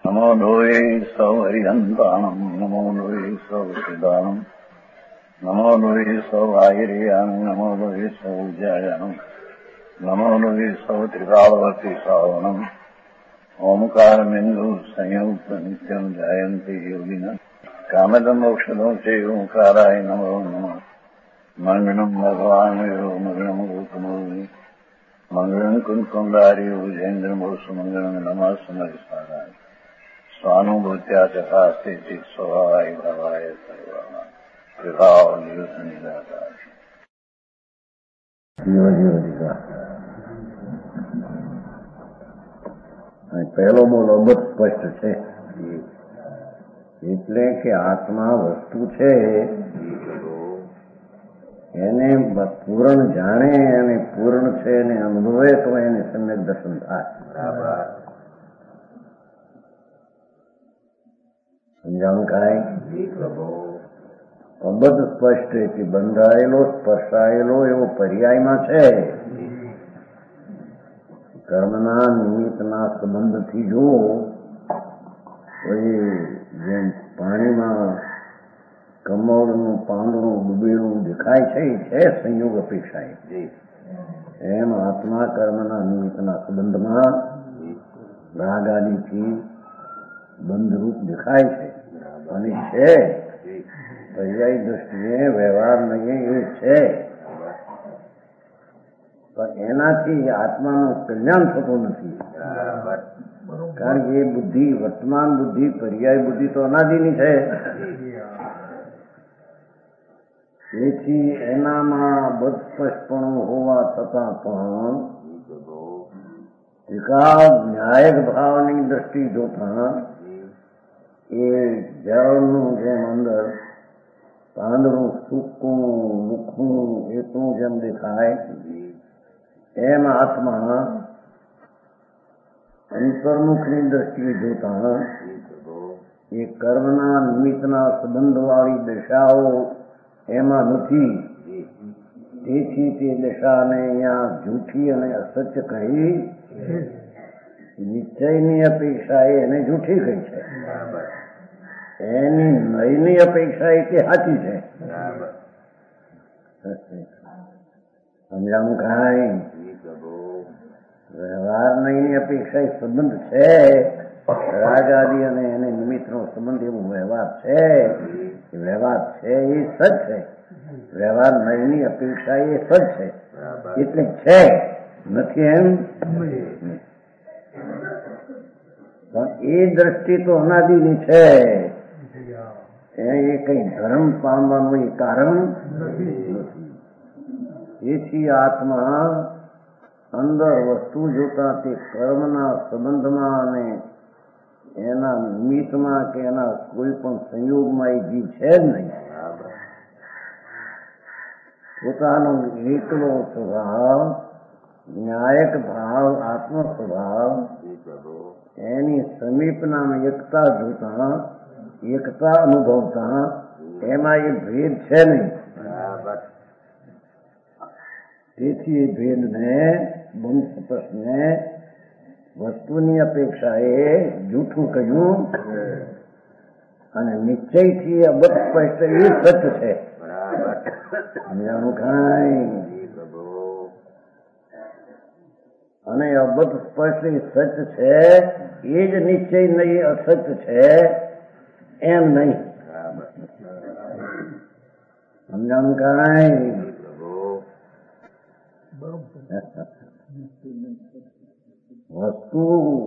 નમો લોહે સૌ હરિહંતાણમ નમો લોહે સૌ સિદ્ધાણમ નમો લોહે સૌ આયર્યાણમ નમો લોહે સૌ જયાણમ નમો લોહે સૌ ત્રિકાળવતી શ્રાવણમ ઓમકારમિંદુ સંયુક્ત નિત્યમ જાયંતી યોગિના કામદમ ઔષધો છે ઓંકારાય નમો નમઃ મંગળમ ભગવાન મંગળમ ગોતમોહિ મંગળમ કુંકુંડારી ઉજેન્દ્રમોસુ મંગળમ નમઃ સમરિસારાય સ્વાનુભૂત્યા ચકાસ્તે ચિત સ્વભાવાય ભાવાય સર્વા વિભાવ નિયુત નિરાકાર પહેલો બોલ અબત સ્પષ્ટ છે. એટલે કે આત્મા વસ્તુ છે એને પૂર્ણ જાણે અને પૂર્ણ છે એને અનુભવે તો એને સમ્યક દર્શન થાય. સમજાણું કાંઈ? અબધ સ્પષ્ટ એટલે બંધાયેલો સ્પર્શાયેલો એવો પર્યાયમાં છે. કર્મના નિમિત્તના સંબંધથી જો કોઈ જેમ પાણીમાં કમળનું પાંદડું ડૂબેલું દેખાય છે એ છે સંયોગ અપેક્ષાએ, એમ આત્મા કર્મના નિમિત્તના સંબંધમાં રાગ આદિથી બંધરૂપ દેખાય છે અને છે પર્યાય દ્રષ્ટિએ વ્યવહાર નહીં એ છે. પણ એનાથી આત્માનું કલ્યાણ થતું નથી. કારણ કે એ બુદ્ધિ, વર્તમાન બુદ્ધિ, પર્યાય બુદ્ધિ તો અનાદિની છે. તેથી એનામાં બદસ્પષ્ટપણું હોવા છતાં પણ એકાદ ન્યાયક ભાવની દ્રષ્ટિ જોતા એ જળનું જેમ અંદર પાંદડું સૂકું મૂકું એટલું જેમ દેખાય એમ આત્મા અંતર્મુખની દ્રષ્ટિએ જોતા એ કર્મના નિમિત્તના સંબંધવાળી દશાઓ એમાં નથી. તેથી તે દશાને અહીંયા જૂઠી અને અસત્ય કહી, નિશ્ચયની અપેક્ષા એને જૂઠી કહી છે, એની નયની અપેક્ષા એ તે સાચી છે. સમજાવું કાંઈ? વ્યવહાર નયની અપેક્ષા એ સંબંધ છે. રાગ આદિ અને એને નિમિત્તનો સંબંધ એવો વ્યવહાર છે. વ્યવહાર છે એ સચ છે. વ્યવહાર નયની અપેક્ષા એ સચ છે એટલે છે, નથી એમ. પણ એ દ્રષ્ટિ તો અનાદિની છે. એ કઈ ધર્મ પામવાનું એ કારણ નથી. તેથી આત્મા અંદર વસ્તુ જોતા તે કર્મના સંબંધમાં અને એના નિમિત્તમાં કે એના કોઈ પણ સંયોગમાં એ જીવ છે જ નહીં. પોતાનો એકલો સ્વભાવ, ન્યાયક ભાવ, આત્મ સ્વભાવ, એની સમીપના એકતા જોતા, એકતા અનુભવતા એમાં એ ભેદ છે નહીં. તેથી એ ભેદને બંધસ્પર્શને વસ્તુની અપેક્ષાએ જૂઠું કહ્યું અને નિશ્ચયથી અબધ સ્પષ્ટ એ સત્ય છે. અને અબધ સ્પષ્ટ એ સત્ય છે એ જ નિશ્ચય નહીં અસત્ય છે એમ નહીં. સમજાણું કાંઈ? વસ્તુ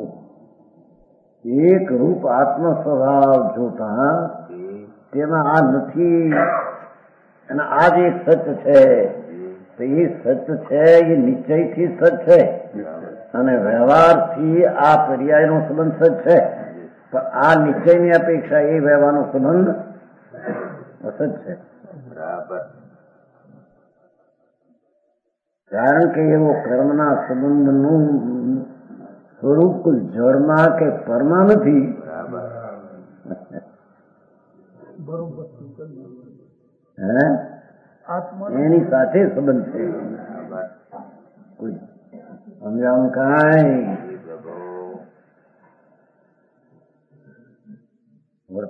એક રૂપ આત્મ સ્વભાવ જોતા તેમાં આ નથી અને આ જ એક સત્ય છે. તો એ સત્ય છે એ નિશ્ચયથી સત્ય છે અને વ્યવહારથી આ પર્યાયનો સંબંધ સત્ય છે. પણ આ નિશ્ચયની અપેક્ષા એ વ્યવહારનો સંબંધ અસત્ય છે. કારણ કે એવો કર્મના સંબંધનું સ્વરૂપ કોઈ જળમાં કે પરમાં નથી. એની સાથે સંબંધ છે. કોઈ સમજાવું કાંઈ?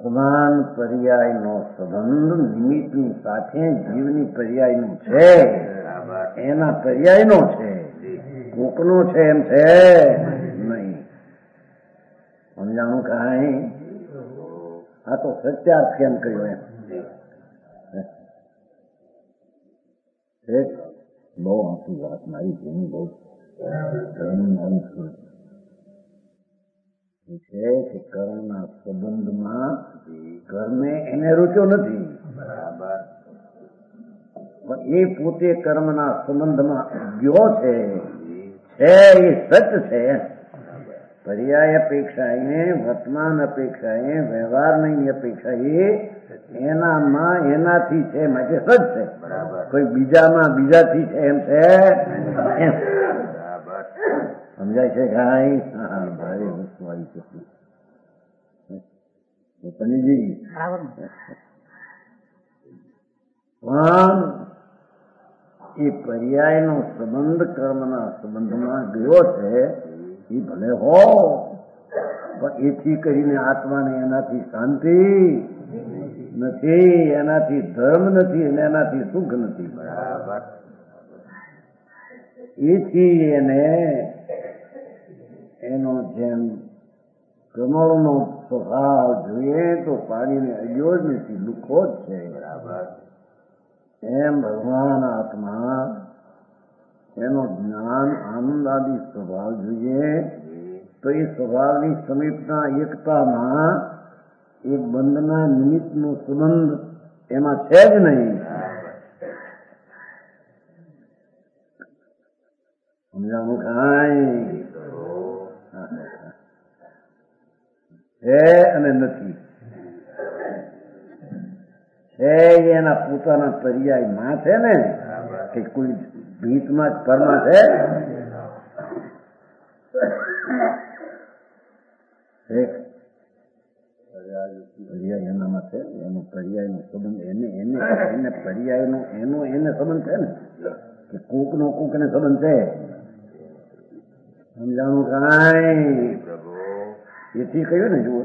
વર્તમાન પર્યાયનો સંબંધ નિમિત્તની સાથે જીવની પર્યાયનું છે, એના પર્યાયનો છે, કોકનો છે એમ છે નહીં. સમજાણું કાંઈ? આ તો સત્યાર્થ કેમ કહ્યું એમ. બહુ આખી વાત મારી જેની બહુ છે કે કર્મના સંબંધમાં કર્મે એને રૂચ્યો નથી, પણ એ પોતે કર્મના સંબંધમાં ગયો છે એ સત છે. પર્યાય અપેક્ષાએ, વર્તમાન અપેક્ષાએ, વ્યવહારની અપેક્ષાએ એનામાં એનાથી છે માટે સત છે. કોઈ બીજામાં બીજાથી છે એમ છે એમ. સમજાય છે કાંઈ? હા, ભારે વસ્તુ આવી છે પનીજી. પણ એ પર્યાયનો સંબંધ કર્મના સંબંધમાં ગયો છે એ ભલે હો, પણ એથી કરીને આત્માને એનાથી શાંતિ નથી, એનાથી ધર્મ નથી અને એનાથી સુખ નથી. એથી એને એનો જેમ કમળનો સ્વભાવ જોઈએ તો પાણીને અડ્યો જ નથી, લુખો જ છે. એમ ભગવાન આત્મા એનો જ્ઞાન આનંદ આદિ સ્વભાવ જોઈએ તો એ સ્વભાવની સમીપના એકતામાં એ બંધના નિમિત્તનો સંબંધ એમાં છે જ નહીં. સમજાવું કાંઈ? છે અને નથી. છે એના પોતાના પર્યાયમાં છે ને, કે કોઈ ભીતમાં જ પરમાં છે. પર્યાય એનામાં છે, એનો પર્યાયનો સંબંધ એને પર્યાયનો એને સંબંધ છે ને, કે કોકનો કોકને સંબંધ છે. સમજાણું કાંઈ? એથી કહ્યું ને, જુઓ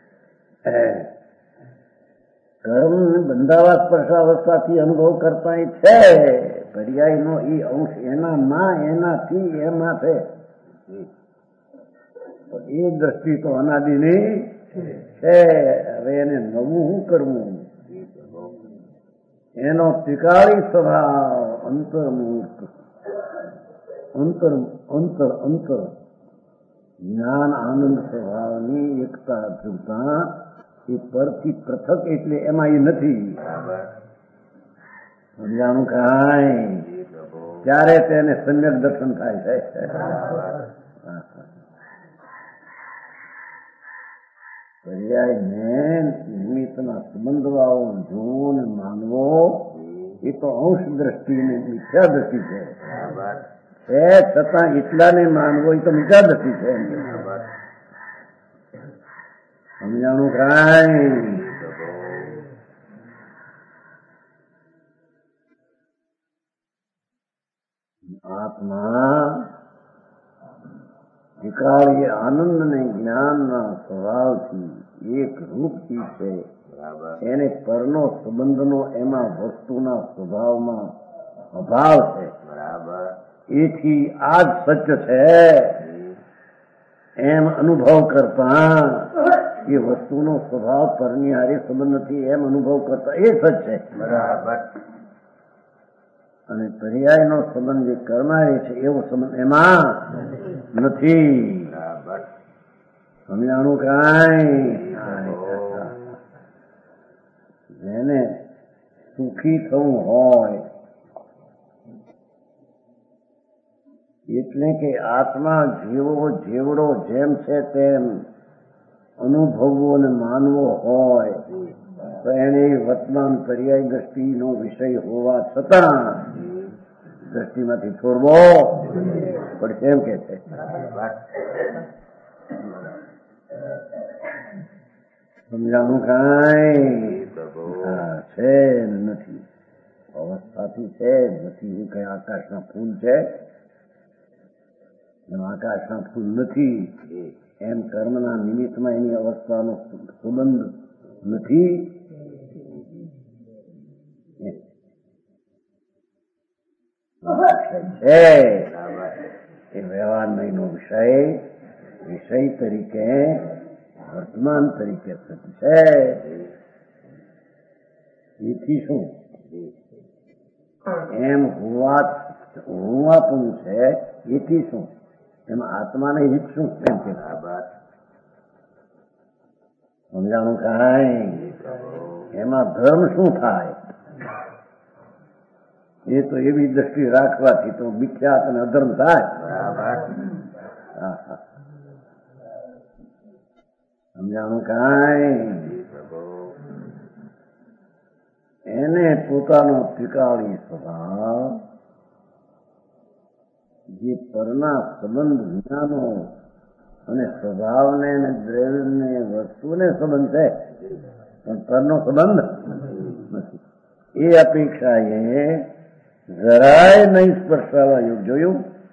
કર્મ બંધાવા સ્પર્શાવસ્થાથી અનુભવ કરતા છે, પર્યાયનો એ અંશ એનામાં એનાથી એમાં છે. એ દ્રષ્ટિ તો અનાદિની છે. હવે એને નવું શું કરવું? એનો ત્રિકાળી સ્વભાવ અંતર્મુખ અંતર જ્ઞાન આનંદ સ્વભાવની એકતા જોતા એ પરથી પૃથક એટલે એમાં એ નથી. સમજાણું કાંઈ? ત્યારે તેને સમ્યક દર્શન થાય છે. પર્યાયને નિમિત્તના સંબંધવાળો જોવો ને માનવો એ તો અંશ દ્રષ્ટિને મિથ્યા દ્રષ્ટિ છે. છતાં એટલાને માનવો એ તો મિથ્યા દ્રષ્ટિ છે. સમજાણું કાંઈ? આત્મા વિકાળીય આનંદ ને જ્ઞાનના સ્વભાવથી એક રૂપથી છે. એને પરનો સંબંધનો એમાં વસ્તુના સ્વભાવમાં અભાવ છે. એથી આ જ સત્ય છે એમ અનુભવ કરતા એ વસ્તુનો સ્વભાવ પરની હારે સંબંધ નથી એમ અનુભવ કરતા એ સત્ય છે. અને પર્યાયનો સંબંધ જે કરનારે છે એવો સંબંધ એમાં નથી. સમજાણું કાંઈ? જેને સુખી થવું હોય એટલે કે આત્મા જેવડો જેમ છે તેમ અનુભવવો અને માનવો હોય તો એને વર્તમાન પર્યાય દ્રષ્ટિનો વિષય હોવા છતાં દ્રષ્ટિમાંથી છોડવો પડશે એમ કે છે. સમજાણું કાંઈ? છે નથી, અવસ્થાથી છે નથી. કઈ આકાશના ફૂલ છે, આકાશના ફૂલ નથી. એમ કર્મના નિમિત્તમાં એની અવસ્થાનો સંબંધ નથી. છે એ વ્યવહાર નહીંનો વિષય તરીકે વર્તમાન તરીકે થતું છે. એથી શું એમ હોવાપણું છે. એથી શું એમાં આત્માને હિત શું એમ કે સમજાણું કાંઈ? એમાં ધર્મ શું થાય? એ તો એવી દ્રષ્ટિ રાખવાથી તો મિથ્યાત અને અધર્મ થાય. સમજાણું કાંઈ? એને પોતાનો ત્રિકાળી સ્વભાવ જે પરના સંબંધ વિનાનો અને સ્વભાવને અને દ્રવ્યને વસ્તુને સંબંધ છે પણ પરનો સંબંધ નથી. એ અપેક્ષા એ જરાય નહીં સ્પર્શાવા યોગ જોયું.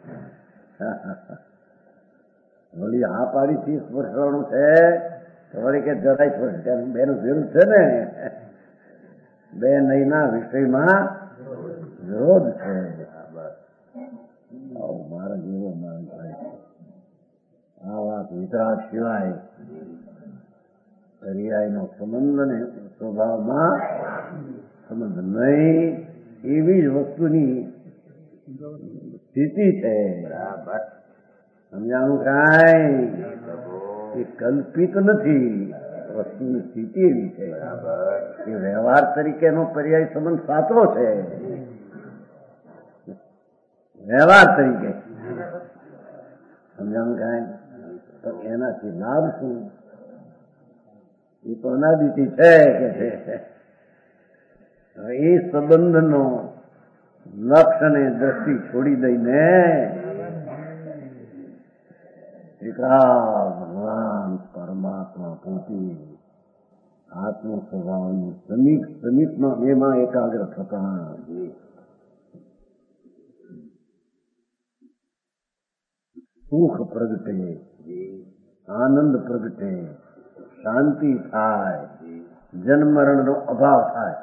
વળી હા પાડીથી સ્પર્શવાનું છે તો વળી કે જરાય સ્પર્શ બેનું વિરુદ્ધ છે ને. બે નહીંના વિષયમાં વિરોધ છે. મારા જેવો માણસ થાય આ વાત વિતરાગ સિવાય પર્યાયનો સંબંધ ને સ્વભાવમાં સંબંધ નહીં એવી જ વસ્તુની સ્થિતિ છે. સમજાણું કાંઈ? એ કલ્પિત નથી. વસ્તુની સ્થિતિ એવી છે. એ વ્યવહાર તરીકેનો પર્યાય સંબંધ સાચો છે. વ્યવહાર તરીકે સમજાણું કાંઈ? તો એનાથી લાભ શું? એ તો અનાદિથી છે કે છે. એ સંબંધનો લક્ષ અને દ્રષ્ટિ છોડી દઈને એકાદ ભગવાન પરમાત્મા પોતે આત્મ સ્વભાવની સમીપમાં એમાં એકાગ્ર થતા સુખ પ્રગટે, આનંદ પ્રગટે, શાંતિ થાય, જન્મરણનો અભાવ થાય.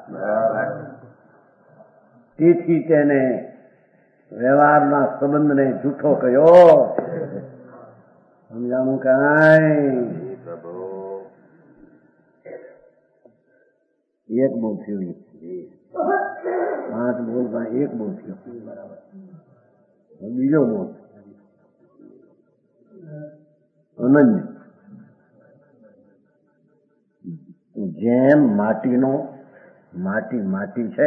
તેથી તેને વ્યવહારના સંબંધને જૂઠો કયો. સમજાણું કાંઈ? એક બહુ થયું. 5 બોલમાં એક બહુ થયો. બીજો બોલ અનન્ય. જેમ માટી છે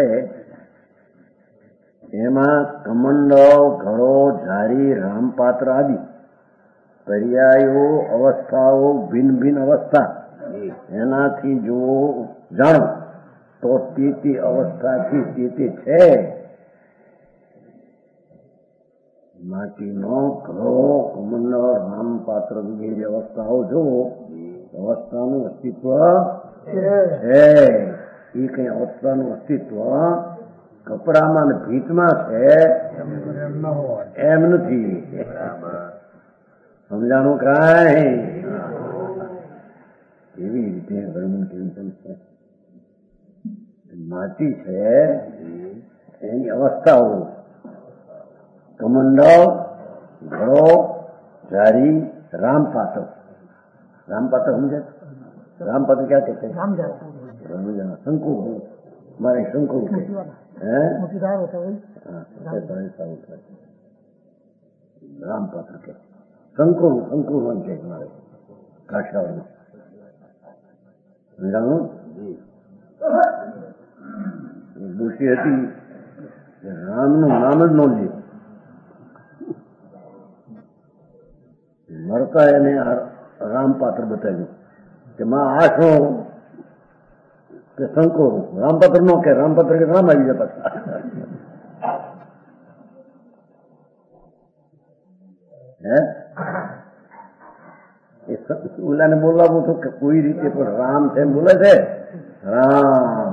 એમાં કમંડળ, ઘડો, ઝારી, રામપાત્ર આદિ પર્યાયો, અવસ્થાઓ, ભિન્ન ભિન્ન અવસ્થા એનાથી જો જાણો તો તે અવસ્થાથી તે છે. માટીનો ઘડો, કમંડળ, રામપાત્ર વગેરે અવસ્થાઓ જો અવસ્થાનું અસ્તિત્વ છે. એ કઈ અવસ્થાનું અસ્તિત્વ કપડામાં ને ભીતમાં છે એમ નથી. સમજાણું કાંઈ? એવી રીતે વર્ણન કેવું છે. માટી છે એની અવસ્થાઓ કમંડળ, ઘડો, ઝારી, રામપાત્ર. રામપાત્ર સમજે? રામપાત્ર ક્યાં કે છે? શંકુ. મારે શંકુ કે રામપાત્ર કે શંકુ કે મારે કાઠિયાવાડ સમજાણું. દોષી હતી રામનું નામ જ ન લે. મરતા એને રામપાત્ર બતાવ્યું કે માં આ શું કે શંકર. રામપાત્ર નો કે રામપાત્ર કે રામ આવી જાય પાછા. ઓલાને બોલાવું હતું કે કોઈ રીતે પણ રામ છે એમ બોલે છે. રામ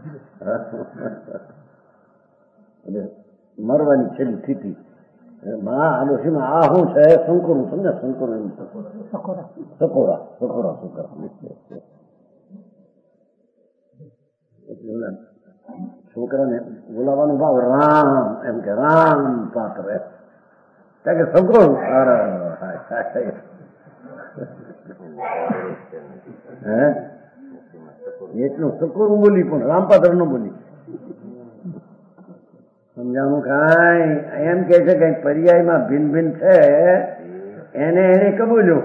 એટલે મરવાની છેલ્લી સ્થિતિ. આડોશીમાં આ શું છે? શંકરું. સમજે? શંકર એમ સકોરા. છોકરાને બોલાવવાનો ભાવ રામ એમ કે રામ પાત્ર ત્યાં કે છોકરો હે એટલું સકુર બોલી પણ રામપાત્ર ન બોલી. સમજાણું કાંઈ એમ કે છે કઈ પર્યાયમાં ભિન્ન ભિન્ન છે એને કબૂલ્યો.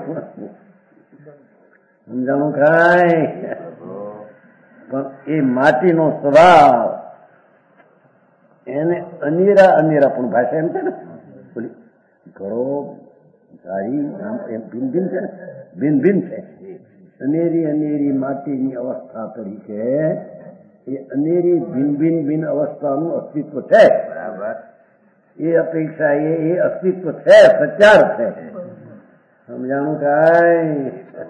સમજાણું કાંઈ પણ એ માટીનો સ્વભાવ એને અનેરા પણ ભાષા એમ છે ને બોલી ઘરો ધારી એમ ભિન્ન ભિન્ન છે ભિન્ન ભિન્ન છે. અનેરી માટીની અવસ્થા તરીકે એ અનેરી ભિન્ન અવસ્થાનું અસ્તિત્વ છે. બરાબર. એ અપેક્ષા એ અસ્તિત્વ છે, સચાર છે. સમજાણું કાંઈ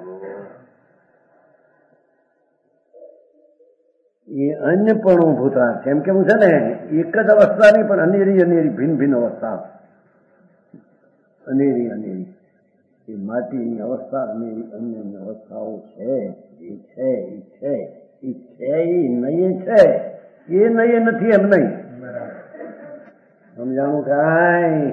એ અન્યપણું ભૂતા છે એમ કેવું છે ને એક જ અવસ્થા નહીં પણ અનેરી ભિન્ન અવસ્થા અનેરી એ માટીની અવસ્થા અન્યની અવસ્થાઓ છે. એ છે એ નયે છે એ નયે નથી એમ નહીં. સમજાણું કાંઈ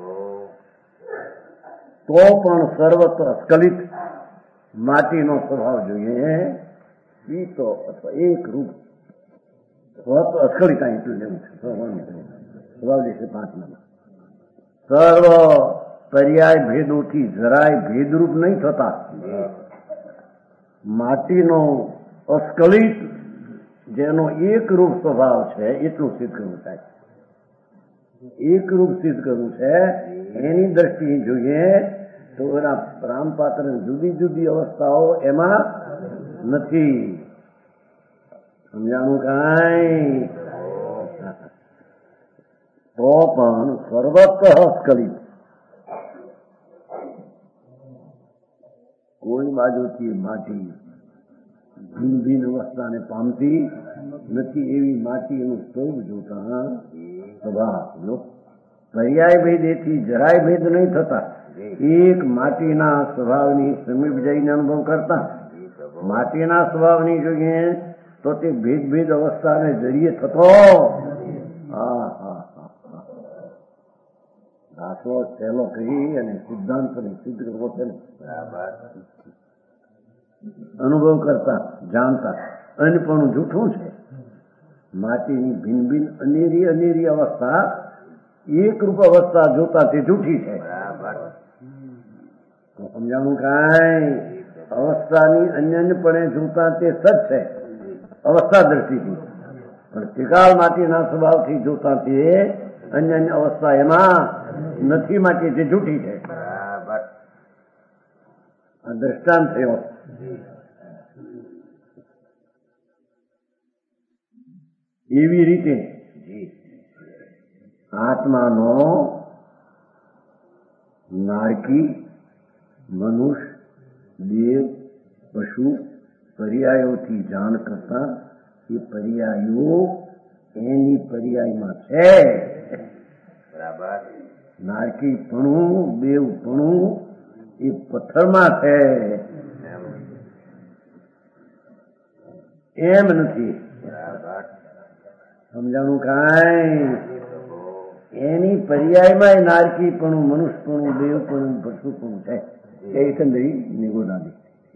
તો પણ સર્વત્ર અસ્ખલિત માટીનો સ્વભાવ જોઈએ તો અથવા એક રૂપ સ્વત અસ્ખલિત એટલું લેવું છે. સ્વભાવ દેશે 5 સર્વ પર્યાય ભેદોથી જરાય ભેદરૂપ નહીં થતા માટીનો અસ્ખલિત જેનો એક રૂપ સ્વભાવ છે એટલું સિદ્ધ કરવું થાય. એક રૂપ સિદ્ધ કરવું છે એની દ્રષ્ટિએ જોઈએ તો એના રામપાત્ર જુદી જુદી અવસ્થાઓ એમાં નથી. સમજાણું કાંઈ તો પણ સર્વત્ર અસ્ખલિત કોઈ બાજુથી માટી ભિન્ન અવસ્થાને પામતી નથી. એવી માટીનું સ્વરૂપ જોતા સ્વભાવ જો પર્યાય ભેદેથી જરાય ભેદ નહીં થતા એક માટીના સ્વભાવની સમીપ જઈને અનુભવ કરતા માટીના સ્વભાવની જોઈએ તો તે ભેદ અવસ્થાને જરીએ થતો દાખલો સહેલો કહી અને સિદ્ધાંતને સિદ્ધ કરવો છે ને અનુભવ કરતા જાણતા અને પણ જૂઠું છે. માટીની ભિન્ન અનેરી અવસ્થા એક રૂપ અવસ્થા જોતા તે જૂઠી છે. સમજાણું કાંઈ અવસ્થાની અન્યપણે જોતા તે સચ છે અવસ્થા દ્રષ્ટિથી પણ ત્રિકાળ માટીના સ્વભાવથી જોતા તે અન્ય અવસ્થા એમાં નથી માટી તે જૂઠી છે. આ દ્રષ્ટાંત થયો. એવી રીતે આત્માનો નારકી મનુષ્ય દેવ પશુ પર્યાયોથી જાણ કરતા એ પર્યાયો એની પર્યાયમાં છે. બરાબર. નારકીપણું દેવપણું એ પથ્થરમાં છે એમ નથી. સમજાણું કાંઈ એની પર્યાયમાં નારકીપણું મનુષ્યપણું દેવપણું પશુપણું છે એ એકંદરી નિગોડાદી.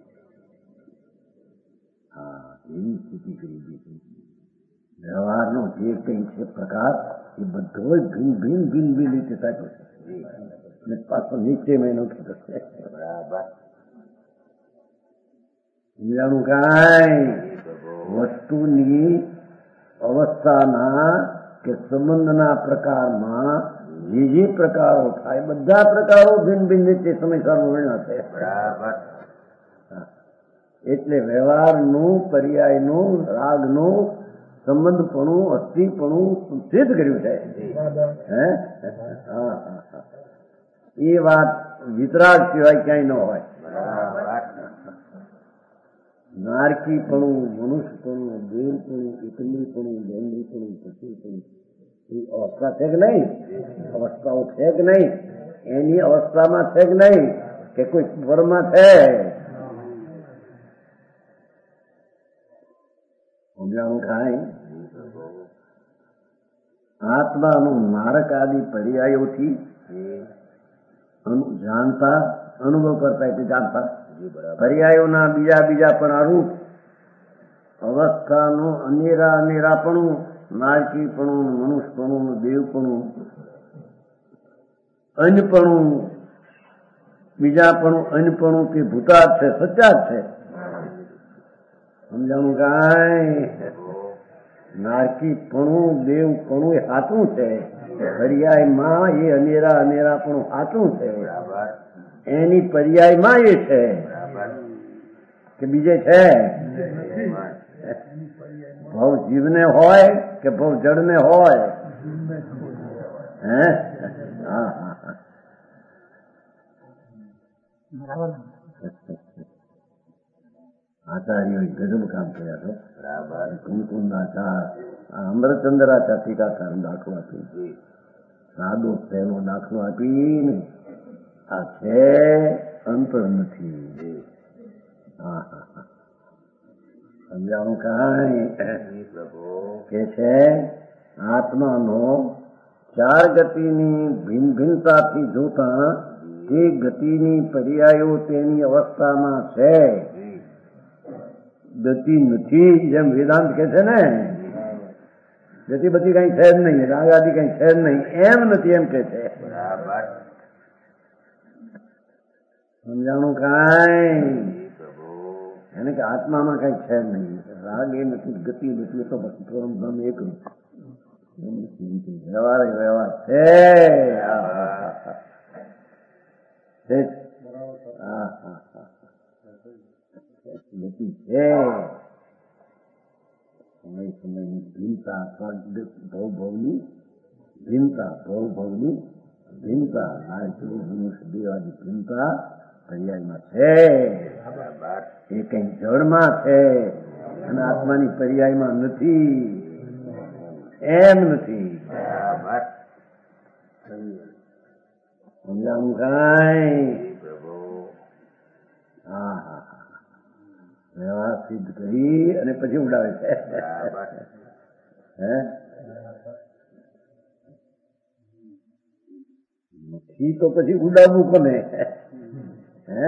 હા એવી સ્થિતિ કરી દીધી. વ્યવહારનો જે કંઈ છે પ્રકાર એ બધો ભિન્ન રીતે સાચો છે અને પાછો નીચે મહિનો થતો છે. બરાબર. સમજાણું કાંઈ વસ્તુની અવસ્થાના કે સંબંધના પ્રકારમાં જે પ્રકારો થાય બધા પ્રકારો ભિન્ન રીતે સમયસારનો વર્ણ્યા છે. બરાબર. એટલે વ્યવહારનું પર્યાયનું રાગનું સંબંધપણું અસ્થિપણું સિદ્ધ કર્યું છે. હે એ વાત વિતરાગ સિવાય ક્યાંય ન હોય. નારકીપણું મનુષ્યપણું દેવપણું એકંદરીપણું બેન્દ્રીપણું પશુપણું એ અવસ્થા છે કે નહીં? અવસ્થાઓ છે કે નહીં? એની અવસ્થામાં છે કે નહીં કે કોઈ સ્વરમાં છે? સમજાણું કાંઈ? આત્માનું મારક આદિ પર્યાયોથી જાણતા, અનુભવ કરતા એટલે જાણતા, પર્યાયોના બીજા બીજા પણ અરૂપ અવસ્થાનું અનેરા અનેરાપણું, નારકીપણું, મનુષ્યપણું, દેવપણું, અન્યપણું, બીજાપણું, અન્યપણું કે ભૂતાર્થ છે, સચ્ચાર્થ છે. સમજાણું કાંઈ? નારકીપણું, દેવપણું એ સાચું છે, પર્યાયમાં એ અનેરા અનેરાપણું સાચું છે. એની પર્યાયમાં એ છે કે બીજે છે? ભવ જીવને હોય કે ભવ જડને હોય? હે? હા હા હા. આચાર્યોએ ગજબ કામ કર્યા છો. કુમકુંદાચાર, અમરચંદ્રાચાર ટીકાકાર દાખલો આપી, સાદો પહેલો દાખલો આપીને આ છે અંતર નથી. હા હા હા. સમજાણું કાંઈ? કે છે આત્માનો ચાર ગતિની ભિન્ન ભિન્નતાથી જોતા તે ગતિની પર્યાયો તેની અવસ્થામાં છે, ગતિ નથી. જેમ વેદાંત કે છે ને, ગતિ બધી કઈ છે જ નહીં, રાગ આદિ કઈ છે જ નહીં, એમ નથી એમ કે છે. સમજાણું કાંઈ? એને કે આત્મામાં કઈ છે જ નહીં, રાગ એ નથી, ગતિ નથી, તો પરમ એક વ્યવહાર વ્યવહાર છે. ગતિ છે. સમય સમયની ભિન્નતા, ભવની ભિન્નતા, ભવની ભિન્નતા, મનુષ્ય દેવાદી ભિન્નતા પર્યાયમાં છે. એ કઈ જળમાં છે અને આત્માની પર્યાયમાં નથી, એમ નથી. સમજાવું કાંઈ? હા હા હા. વ્યવહાર સિદ્ધ કરી અને પછી ઉડાવે છે. હે? નથી તો પછી ઉડાવવું કોને? હે?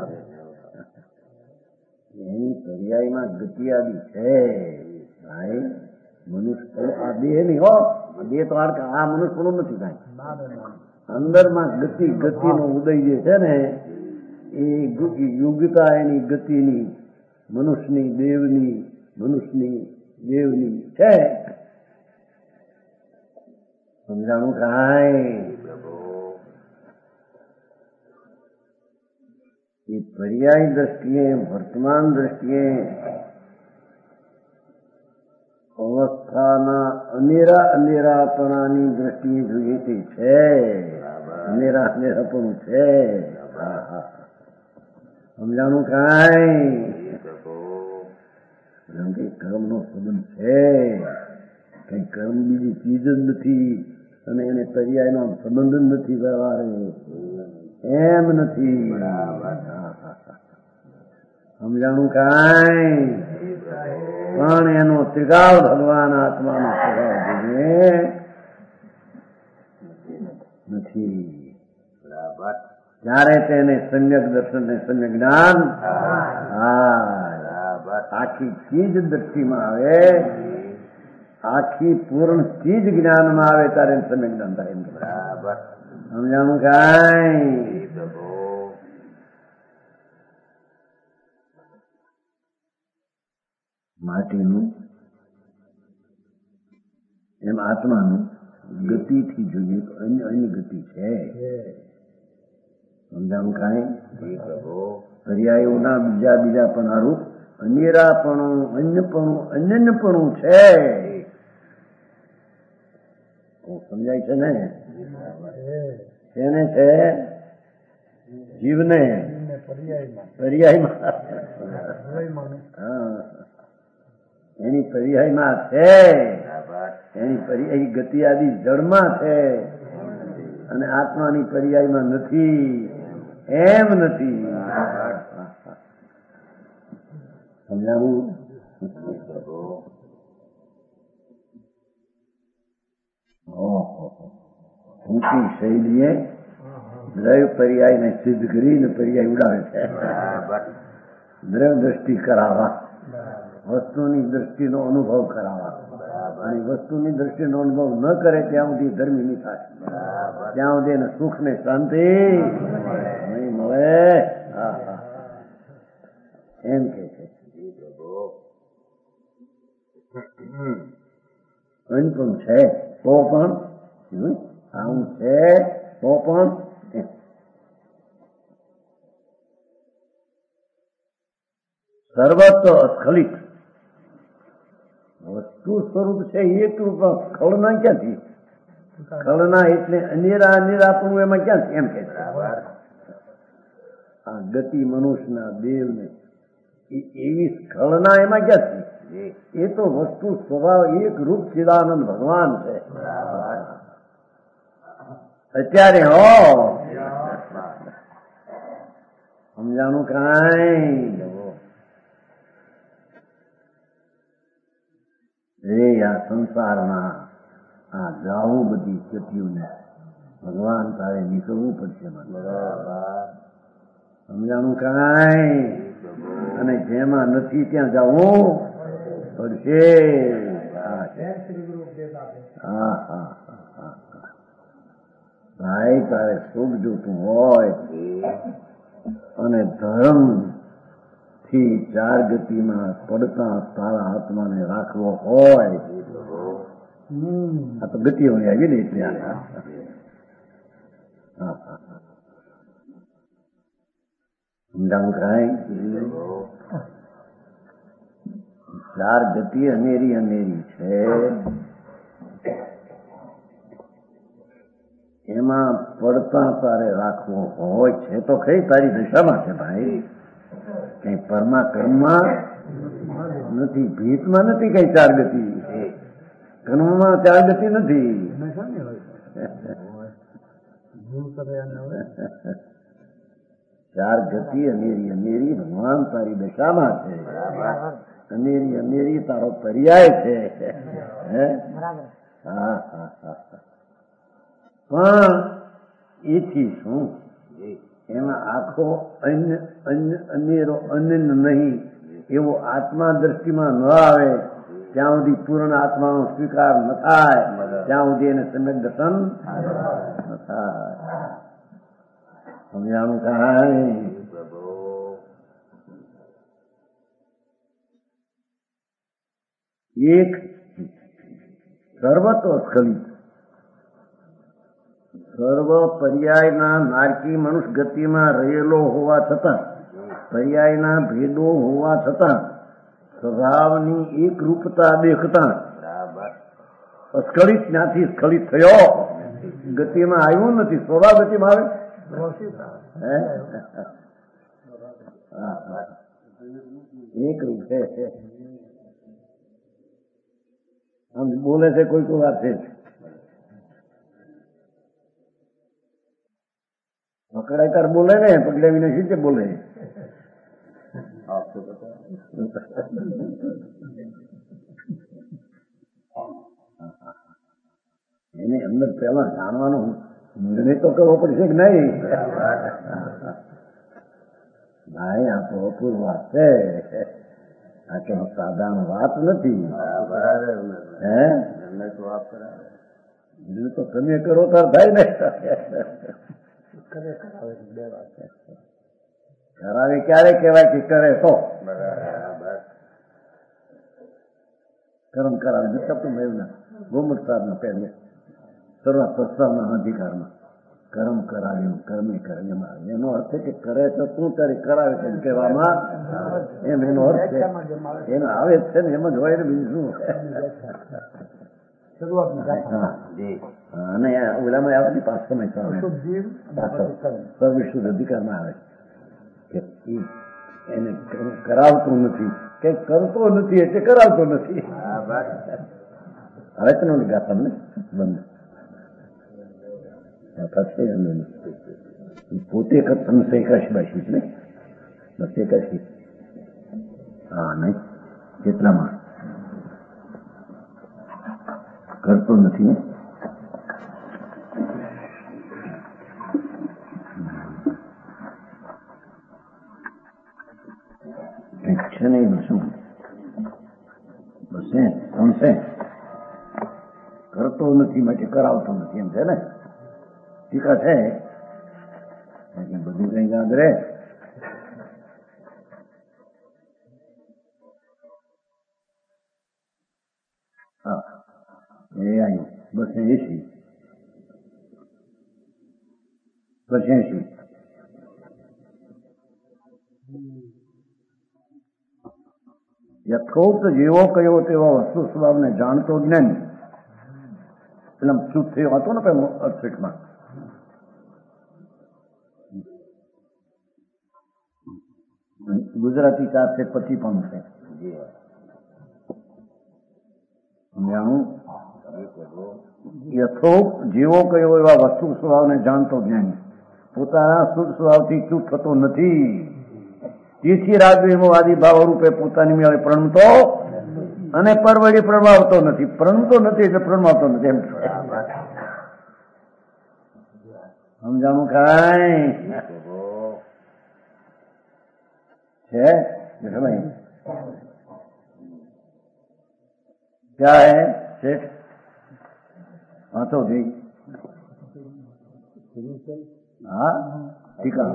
એની પર્યાયમાં ગતિ આદિ છે ભાઈ. મનુષ્ય આ દેહ નહીં હો, દેહ તો આ મનુષ્યનું નથી કાંઈ. અંદરમાં ગતિ, ગતિનો ઉદય જે છે ને એ યોગ્યતા એની ગતિની મનુષ્યની દેવની છે. સમજાણું કાંઈ? એ પર્યાય દ્રષ્ટિએ, વર્તમાન દ્રષ્ટિએ અવસ્થાના અનેરા અનેરાપણાની દ્રષ્ટિએ જોઈએ તે છે, અનેરા અનેરાપણું છે. સમજાણું કાંઈ? જેમ કે કર્મનો સંબંધ છે, કઈ કર્મ બીજી ચીજ જ નથી અને એને પર્યાયનો સંબંધ જ નથી વ્યવહાર, એમ નથી. સમજાણું કાંઈ? પણ એનો ત્રિકાળ ભગવાન આત્માનો સ્વભાવ જોઈએ નથી. ત્યારે તેને સમ્યક દર્શન ને સમ્યક જ્ઞાન આખી ચીજ દ્રષ્ટિમાં આવે, આખી પૂર્ણ ચીજ જ્ઞાનમાં આવે ત્યારે સમ્યક જ્ઞાન થાય. સમજાણું કાંઈ? માટીનું એમ આત્માનું ગતિથી જોઈએ તો અન્ય ગતિ છે. સમજાણું કાંઈ? પર્યાયોના બીજા પણ આરૂપ અનેરાપણું, અન્યપણું છે. સમજાય છે ને? એને છે જીવને પર્યાયમાં, એની પર્યાયમાં છે, એની પર્યાય ગતિ આદિ જળમાં છે અને આત્માની પર્યાયમાં નથી, એમ નથી. સમજાવું? ઊંચી શૈલીએ દ્રવ્ય પર્યાયને સિદ્ધ કરીને પર્યાય ઉડાવે છે. દ્રવ્ય દ્રષ્ટિ કરાવવા, વસ્તુની દ્રષ્ટિનો અનુભવ કરાવવા, અને વસ્તુની દ્રષ્ટિનો અનુભવ ન કરે ત્યાં સુધી ધર્મી નહીં થાય, ત્યાં સુધી એને સુખ ને શાંતિ નહીં મળે. એમ કે છે પણ છે તો પણ આવું છે તો પણ સર્વત્ર અસ્ખલિત વસ્તુ સ્વરૂપ છે. એક રૂપ ખળના ક્યાંથી? ખળના એટલે અનેરા અનેરાપણું એમાં ક્યાંથી? એમ કે આ ગતિ મનુષ્યના દેવને એવી સ્ખળના એમાં ક્યાંથી? એ તો વસ્તુ સ્વભાવ એક રૂપ ચિદાનંદ ભગવાન છે. અત્યારે સમજાણું કાંઈ? આ સંસારમાં આ જાવું બધી ગતિઓને ભગવાન તારે નીકળવું પડશે. સમજાણું કાંઈ? અને જેમાં નથી ત્યાં જવું પડશે. ભાઈ તારે સુખ જોતું હોય અને ધર્મ થી ચાર ગતિમાં પડતા તારા આત્માને રાખવો હોય, આ તો ગતિઓ આવી ને એટલે સમજાવું કાંઈ? ચાર ગતિ અનેરી અનેરી છે. એમાં પડતા તારે રાખવો હોય છે તો કઈ તારી દશામાં છે ભાઈ. કઈ પરમા કર્મમાં નથી, ભીતમાં નથી કઈ ચાર ગતિ, કર્મમાં ચાર ગતિ નથી. ચાર ગતિ અનેરી અનેરી ભગવાન તારી દશામાં છે. અનેરી અનેરી તારો પર્યાય છે. પણ એથી શું? એમાં આખો અન્ય અન્ય અનેરો અનન્ય નહીં એવો આત્મા દ્રષ્ટિમાં ન આવે ત્યાં સુધી પૂર્ણ આત્માનો સ્વીકાર ન થાય, ત્યાં સુધી એને સમ્યક દર્શન ન થાય. સમજાણું કાંઈ? એક સર્વતો સ્ખલિત, સર્વ પર્યાયના નારકી મનુષ્ય ગતિમાં રહેલો હોવા છતાં, પર્યાયના ભેદો હોવા છતાં, સ્વભાવની એક રૂપતા દેખતા અસ્ખલિત ત્યાંથી સ્ખલિત થયો. ગતિમાં આવ્યું નથી, સ્વભાવ ગતિમાં આવે એક રૂપ છે. આમ બોલે છે કોઈ કોઈ વાત છે, પકડાય તાર બોલે ને, પકડ્યા વિના શું છે બોલે? એને અંદર પેલા જાણવાનો નિર્ણય તો કરવો પડશે કે નહીં? ભાઈ આ તો અપૂર્વ વાત છે, આ તો સાધારણ વાત નથી. નિર્ણય તો તમે કરો તાર થાય ને. કરાવે ક્યારે કહેવાય કે કરે તો કર્મ કરાવે નથી. ગોમત સાહેબ પહેલે શરૂઆત પ્રસ્તાવના અધિકારમાં કર્મ કરાવ્યું, કર્મે કર્મમાં, એનો અર્થ છે કે કરે તો તું તારે કરાવે તેમ કહેવામાં એમ એનો અર્થ છે. એનો આવે જ છે ને, એમ જ હોય ને બીજું શું. અને ઓલામાં આવે ને પાછો સર્વશુદ્ધ અધિકારમાં આવે કે એને કરાવતો નથી કે કરતો નથી એટલે કરાવતો નથી. હવે તો નથી ગાતા તમને બંધ પોતે તમને એકાશી બાશી છે ને, બસ એકાશી. હા નહીં કેટલામાં કરતો નથી ને, છે નહીં શું બસ સમશે કરતો નથી માટે કરાવતો નથી એમ છે ને ટીકા છે એટલે બધું કઈ યાદ રહે. હા એ આવ્યું 280 280 યથોક્ત જેવો કયો તેવા વસ્તુ સ્વભાવને જાણતો જ્ઞાન એટલે ચૂપ થયો હતો ને અર્થમાં ગુજરાતી 4 છે પછી પણ છે સમજાણું. યથોક્ત જેવો કયો એવા વસ્તુ સ્વભાવને જાણતો જ્ઞાન પોતાના શુદ્ધ સ્વભાવથી ચૂપ થતો નથી. તેથી રાગદ્વેષવાદી ભાવ રૂપે પોતાની મેળે પ્રણમતો અને પરવડી પ્રણમાવતો નથી. પ્રણમતો નથી એટલે પ્રણમાવતો નથી એમ સમજાણું. કાંઈ છે ભાઈ क्या है सेठ हाँ तो जी हाँ टीका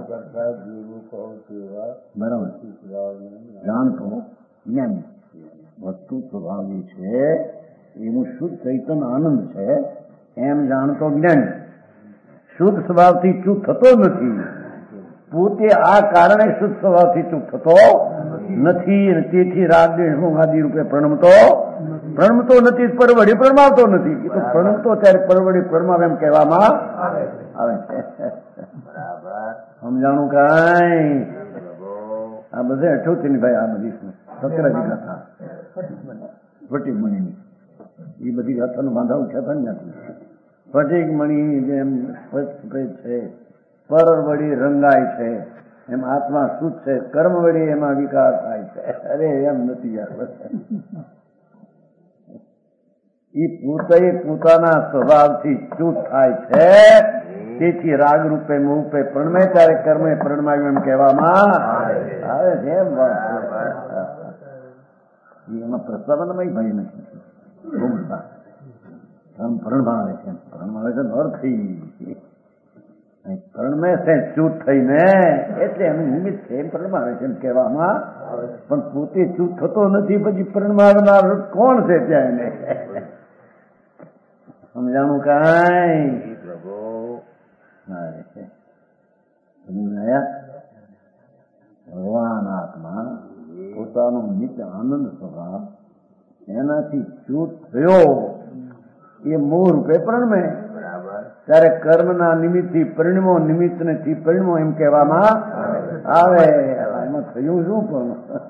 બરાબર જાણતો જ્ઞાન વસ્તુ સ્વભાવ જે છે એનું શુદ્ધ ચૈતન્ય આનંદ છે એમ જાણતો જ્ઞાન શુદ્ધ સ્વભાવથી ચૂપ થતો નથી. પોતે આ કારણે શુદ્ધ સ્વભાવથી ચૂપ થતો નથી અને તેથી રાગદ્વેષ આદિ રૂપે પ્રણમતો નથી. પરવડી પ્રણમાવતો નથી. એ તો પ્રણમતો ત્યારે પરવડી પ્રણમાવ એમ કહેવામાં આવે છે. સમજાણું કાંઈ આ બધે 78 ભાઈ આ બધી સત્યરાજી કથા ફટીક મણીની એ બધી કથાનું બાંધા ઉઠ્યા હતા ને ત્યાંથી. ફટીક મણી જેમ સ્પષ્ટ છે પરવડી રંગાય છે એમ આત્મા શુદ્ધ છે કર્મ વળી એમાં વિકાર થાય છે. અરે એમ નથી યાર. એ પોતે પોતાના સ્વભાવથી ચૂપ થાય છે તેથી રાગ રૂપે મોહપે પ્રણમે ત્યારે કર્મે પ્રણમાવ્યું એમ કહેવામાં આવે છે. એમાં પ્રસ્તાવનમાં ભાઈ નથી પ્રણમાવે છે અર્થ પ્રણમે છે ચૂપ થઈને એટલે એનું નિમિત્ત છે એમ પ્રણમાવે છે એમ કહેવામાં પણ પોતે ચૂપ થતો નથી. પછી પ્રણમાવનાર કોણ છે ત્યાં એને સમજાણું કાંઈ ભગવાન આત્મા પોતાનો નિત્ય આનંદ સ્વભાવ એનાથી ચૂપ થયો એ મોહ રૂપે પ્રણમે ત્યારે કર્મના નિમિત્તથી પરિણમો નિમિત્તને થી પરિણમો એમ કહેવામાં આવે. એમાં થયું શું પણ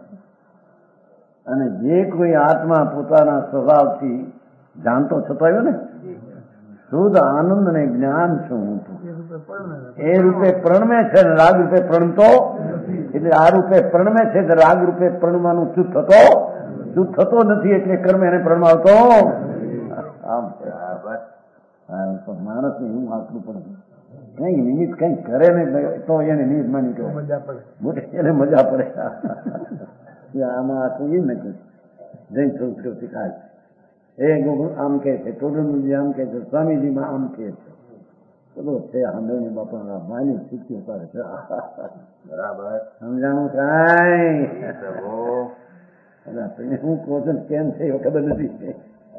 અને જે કોઈ આત્મા પોતાના સ્વભાવથી જાણતો થતો આવ્યો ને શુદ્ધ આનંદ ને જ્ઞાન શું એ રૂપે પ્રણમે છે ને રાગ રૂપે પ્રણમતો એટલે આ રૂપે પ્રણમે છે રાગ રૂપે પ્રણવાનું ચૂપ થતો નથી એટલે કર્મ એને પ્રણમાવતો આમ માણસ ને એવું આટલું પડે કઈ નિમિત્ત કઈ કરે ને તો એને નિમિત્ત માની કહે એને મજા પડે. આમાં આટલું એ નથી જૈન સંસ્કૃતિ કાય એ ગોગુલ આમ કે છે ટોડરમુજી આમ કે છે સ્વામીજીમાં આમ કે છે બધો છે સાંભળીને બાપા માની શીખ્યું કરે છે. બરાબર સમજાણું કાંઈ હું કહું છું કેમ છે એ ખબર નથી.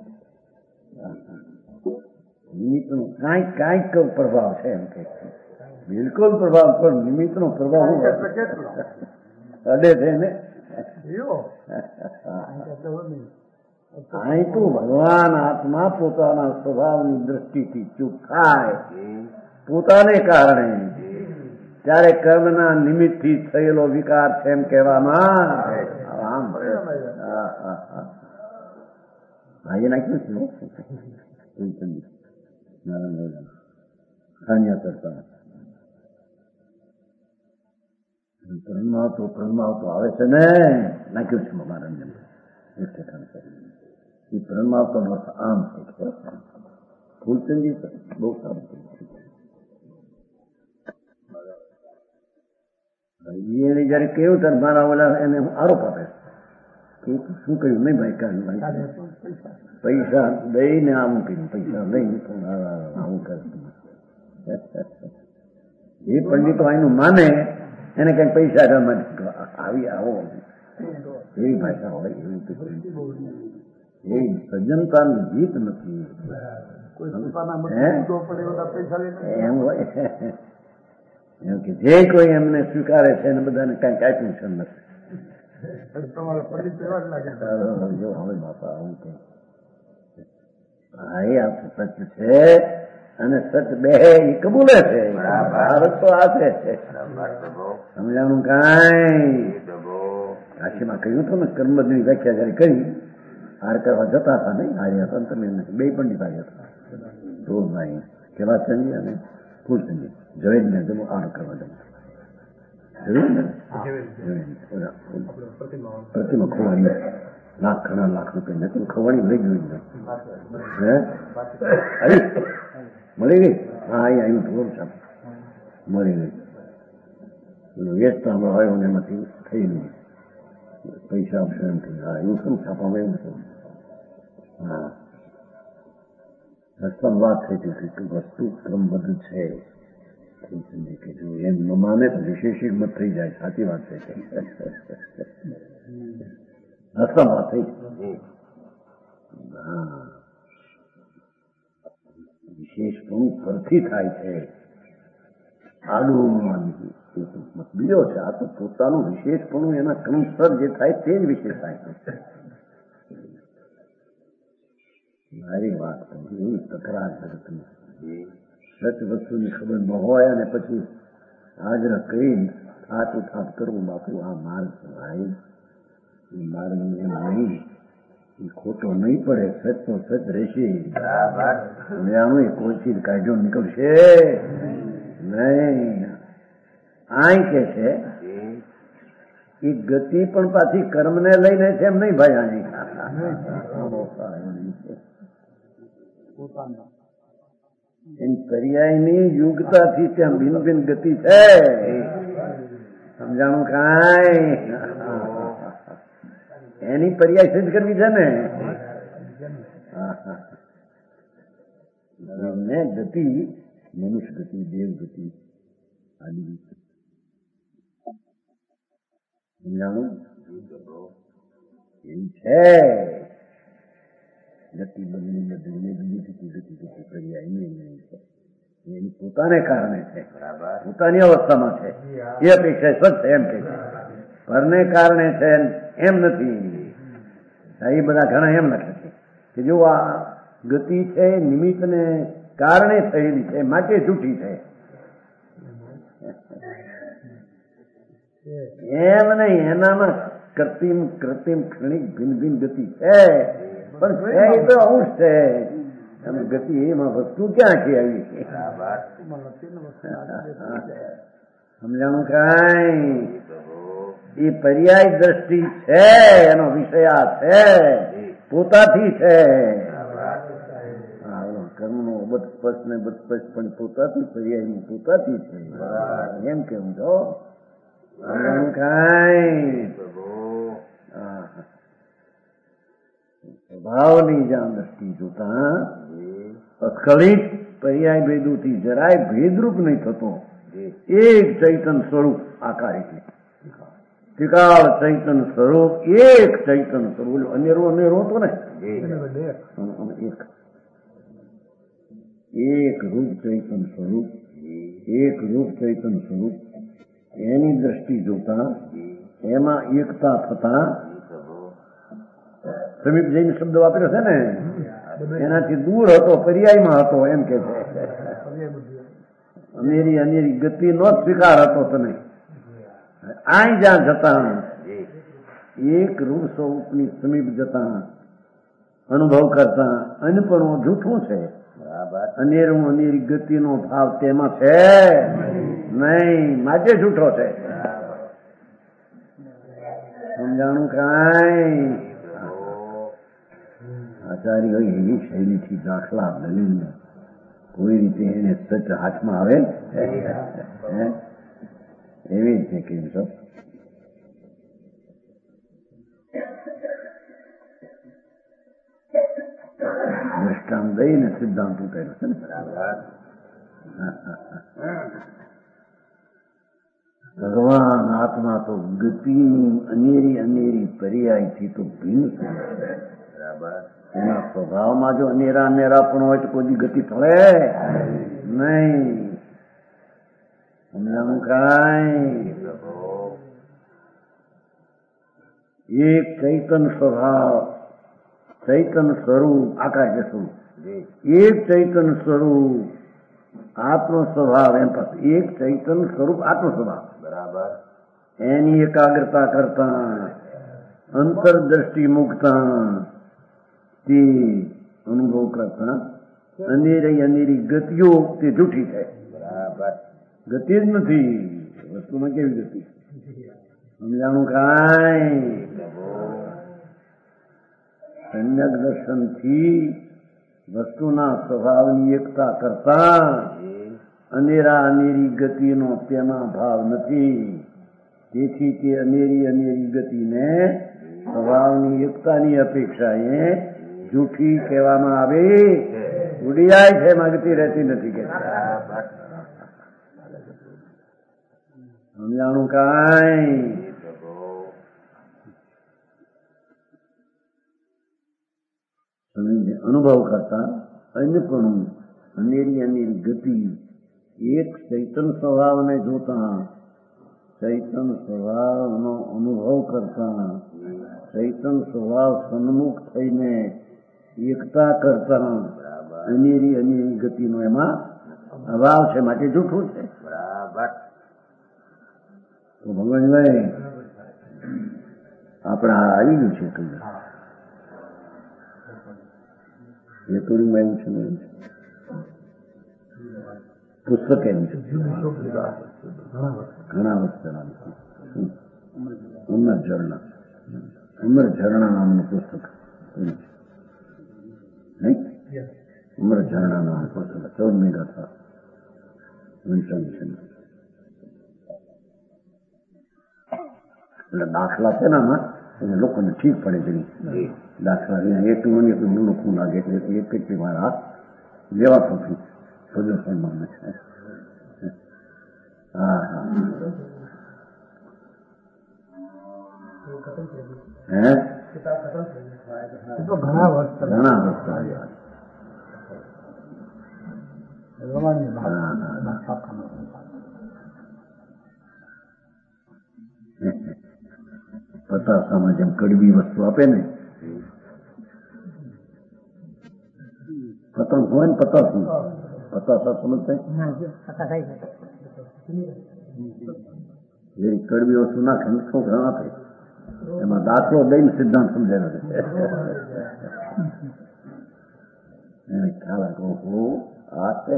નિમિત્તનો કાંઈક પ્રભાવ છે એમ કે બિલકુલ પ્રભાવ પણ નિમિત્તનો પ્રભાવ અડે છે ને. અહીં તો ભગવાન આત્મા પોતાના સ્વભાવની દ્રષ્ટિથી ચૂપ થાય પોતાને કારણે ત્યારે કર્મના નિમિત્તથી થયેલો વિકાર છે એમ કહેવામાં આમ ભાઈએ નાખ્યું છે ખાનિયા કરતા પ્રણમાવતો આવે છે ને નાખ્યું છે મારા એ પ્રણમાવતો અર્થ આમ છે. ફૂલચંદી બહુ સારું એને જયારે કેવું ત્યારે મારા ઓલા એને આરોપ આપે શું કહ્યું નહીં ભાઈ કાઢ પૈસા દઈને આમ કર્યું પૈસા લઈને આવું કરતું એ પંડિતો એનું માને એને કઈ પૈસા આવી આવો એવી ભાષા હોય એવી એ સજ્જનતાની જીત નથી એમ હોય એમ કે જે કોઈ એમને સ્વીકારે છે એને બધાને કઈક આપ્યું છે નથી હવે બાપા આવું કઈ હા એ આ સચ છે અને સચ બે એ કબૂલે છે ભારત તો આ છે સમજાણું કાંઈ કાશીમાં કહ્યું હતું ને કર્મની વ્યાખ્યા જયારે કરી હાર કરવા જતા હતા નહીં હાર્યા હતા તમે બે પંડિત આવ્યા હતા રોજ ભાઈ કેવા ચંદી અને ફૂલચંદી જવેદ ને જમો હાર કરવા જમો પ્રતિમા ખોવાની લાખ ઘણા લાખ રૂપિયા નથી ખોવાની લઈ ગયું મળી ગઈ હા અહીં આવ્યું થોડું છાપ મળી ગઈ વેચતા આવ્યો ને એમાંથી થઈ ગયું પૈસા આપશે એમ થઈ હા એવું શું છાપામાં એવું થયું હા રસ્તામાં વાત થઈ હતી કે વસ્તુ ક્રમબદ્ધ છે કે જો એમ ન માને તો વિશેષિક મત થઈ જાય સાચી વાત છે રસ્તામાં વાત થઈ હા વિશેષપણું પરથી થાય છે આડું મત બીજો છે આ તો પોતાનું વિશેષપણું એના ક્રમસર જે થાય તે જ વિશેષ થાય છે મારી વાત એવી તકરાર જગતની સચ વસ્તુની ખબર ન હોય અને પછી હાજર કરી થાપ ઉઠાપ કરવું બાપુ આ માર્ગ ભાઈ એ માર્ગ એમ નહીં એ ખોટો નહીં પડે સચ તો સચ રહેશે આનું એ કોઈ ચીજ કાઢ્યો નીકળશે નહીં આ કે છે એ ગતિ પણ પાછી કર્મને લઈને છે એમ નહીં ભાઈ અહીં એની પર્યાયની યુગતાથી ત્યાં ભિન્ન ભિન્ન ગતિ છે સમજાણું કાંઈ એની પર્યાય સિદ્ધ કરવી છે ને ગતિ મનુષ્ય ગતિ દેવ ગતિ આદિ સમજાણું એવી છે ગતિ બદલીને ગતિ પર્યાય નહીં છે એની પોતાને કારણે છે પોતાની અવસ્થામાં છે એ અપેક્ષા સ્વચ્છ એમ કે છે પરને કારણે છે એમ નથી એ બધા ઘણા એમ લખે છે કે જો આ ગતિ છે નિમિત્તને કારણે થયેલી છે માટે જૂઠી છે એમ નહીં એનામાં કૃત્રિમ ક્ષણિક ભિન્ન ભિન્ન ગતિ છે પણ છે એ તો અંશ છે ગતિ એમાં વસ્તુ ક્યાંથી આવી છે સમજાણું કાંઈ એ પર્યાય દ્રષ્ટિ છે એનો વિષય છે પોતાથી છે કર્મનો બદસ્પર્શ ને બદસ્પર્શ પણ પોતાથી પર્યાય પોતાથી છે એમ કેવું છો સમજાણું કાંઈ સ્વભાવની જ્યાં દ્રષ્ટિ જોતા અસ્ખલિત પર્યાય ભેદોથી જરાય ભેદરૂપ નહીં થતો એક ચૈતન સ્વરૂપ આકારી ત્રિકાળ ચૈતન સ્વરૂપ એક ચૈતન સ્વરૂપ અનેરો હતો ને એક રૂપ ચૈતન સ્વરૂપ એક રૂપ ચૈતન સ્વરૂપ એની દ્રષ્ટિ જોતા એમાં એકતા થતા સમીપ જઈને શબ્દ વાપર્યો છે ને એનાથી દૂર હતો પર્યાયમાં હતો એમ કે છે અનેરી ગતિ નો સ્વીકાર હતો તને આ જ્યાં જતા એક રૂપ સ્વરૂપની સમીપ જતા અનુભવ કરતા અનપણું જૂઠું છે અનેરી ગતિનો ભાવ તેમાં છે નહીં માટે જૂઠો છે સમજાણું કાંઈ આચાર્ય એવી શૈલીથી દાખલા દલીલને કોઈ રીતે એને સચ હાથમાં આવે એવી રીતે કેમ છો દ્રષ્ટાંત દઈને સિદ્ધાંત ઉતાર્યો છે ને. ભગવાન આત્મા તો ગતિની અનેરી અનેરી પર્યાયથી તો ભિન્ન છે. એના સ્વભાવમાં જો અનેરા અનેરા પણ હોય તો કોઈ ગતિ થશે નહીં. સમજાણું કાંઈ? એક ચૈતન સ્વભાવ, ચૈતન સ્વરૂપ, આકાશ સ્વરૂપ, એક ચૈતન સ્વરૂપ આત્મ સ્વભાવ, એમ પાસે એક ચૈતન સ્વરૂપ આત્મ સ્વભાવ. બરાબર. એની એકાગ્રતા કરતા, અંતરદ્રષ્ટિ મૂકતા, તે અનુભવ કરતા અનેરી અનેરી ગતિઓ તે જૂઠી છે. બરાબર. ગતિ જ નથી. વસ્તુમાં કેવી ગતિ? સમજાણું કાંઈ? સમ્યક દર્શનથી વસ્તુના સ્વભાવની એકતા કરતા અનેરા અનેરી ગતિનો તેમાં ભાવ નથી. તેથી તે અનેરી અનેરી ગતિને સ્વભાવની એકતાની અપેક્ષાએ જૂઠી કહેવામાં આવે. ઉડી જાય છે, એમાં ગતિ રહેતી નથી કે. સમજાણું કાંઈ? અનુભવ કરતા અન્ય પણ અનેરી અનેરી ગતિ એક ચૈતન સ્વભાવને જોતા, ચૈતન સ્વભાવનો અનુભવ કરતા, ચૈતન સ્વભાવ સન્મુખ થઈને એકતા કરતા અનેરી અનેરી ગતિનો એમાં અભાવ છે, માટે જૂઠું છે. બરાબર. તો ભગવાનભાઈ આપણે આવી ગયું છે કઈ એ થોડું એવું છે ને, પુસ્તક એમ છે ઘણા વર્ષ અમર ઝરણા, અમર ઝરણા નામનું પુસ્તક નહીં? અમર ઝરણા નામનું પુસ્તક 14મી ગાથા વંચાયું છે. એટલે દાખલા છે ને આમાં એને લોકોને ઠીક પડે છે. દાખલા એટલું એટલું લોકોનું લાગે એટલે એક કેટલી વાર હાથ લેવાતો છું પ્રદર્શનમાં. હા હા. હે ઘણા વર્ષ પતાસામાં જેમ કડવી વસ્તુ આપે ને, પતંગ હોય ને પતાસું, પતાસા સમજતા એ કડવી વસ્તુ નાખે ને છોકરા આપે, એમાં દાખલો દઈને સિદ્ધાંત સમજાય છે. એને ખ્યાલ રાખો આ છે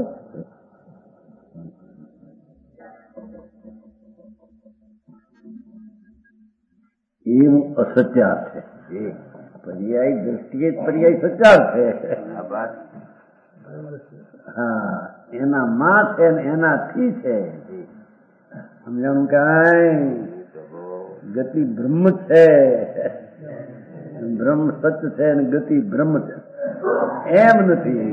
એવું અસત્યાર છે. પર્યાય દ્રષ્ટિએ પર્યાય સત્યાર છે. હા, એના માં છે ને એનાથી છે. સમજાણું કાંઈ? ગતિ બ્રહ્મ છે, બ્રહ્મ સત્ય છે ને ગતિ બ્રહ્મ છે, એમ નથી.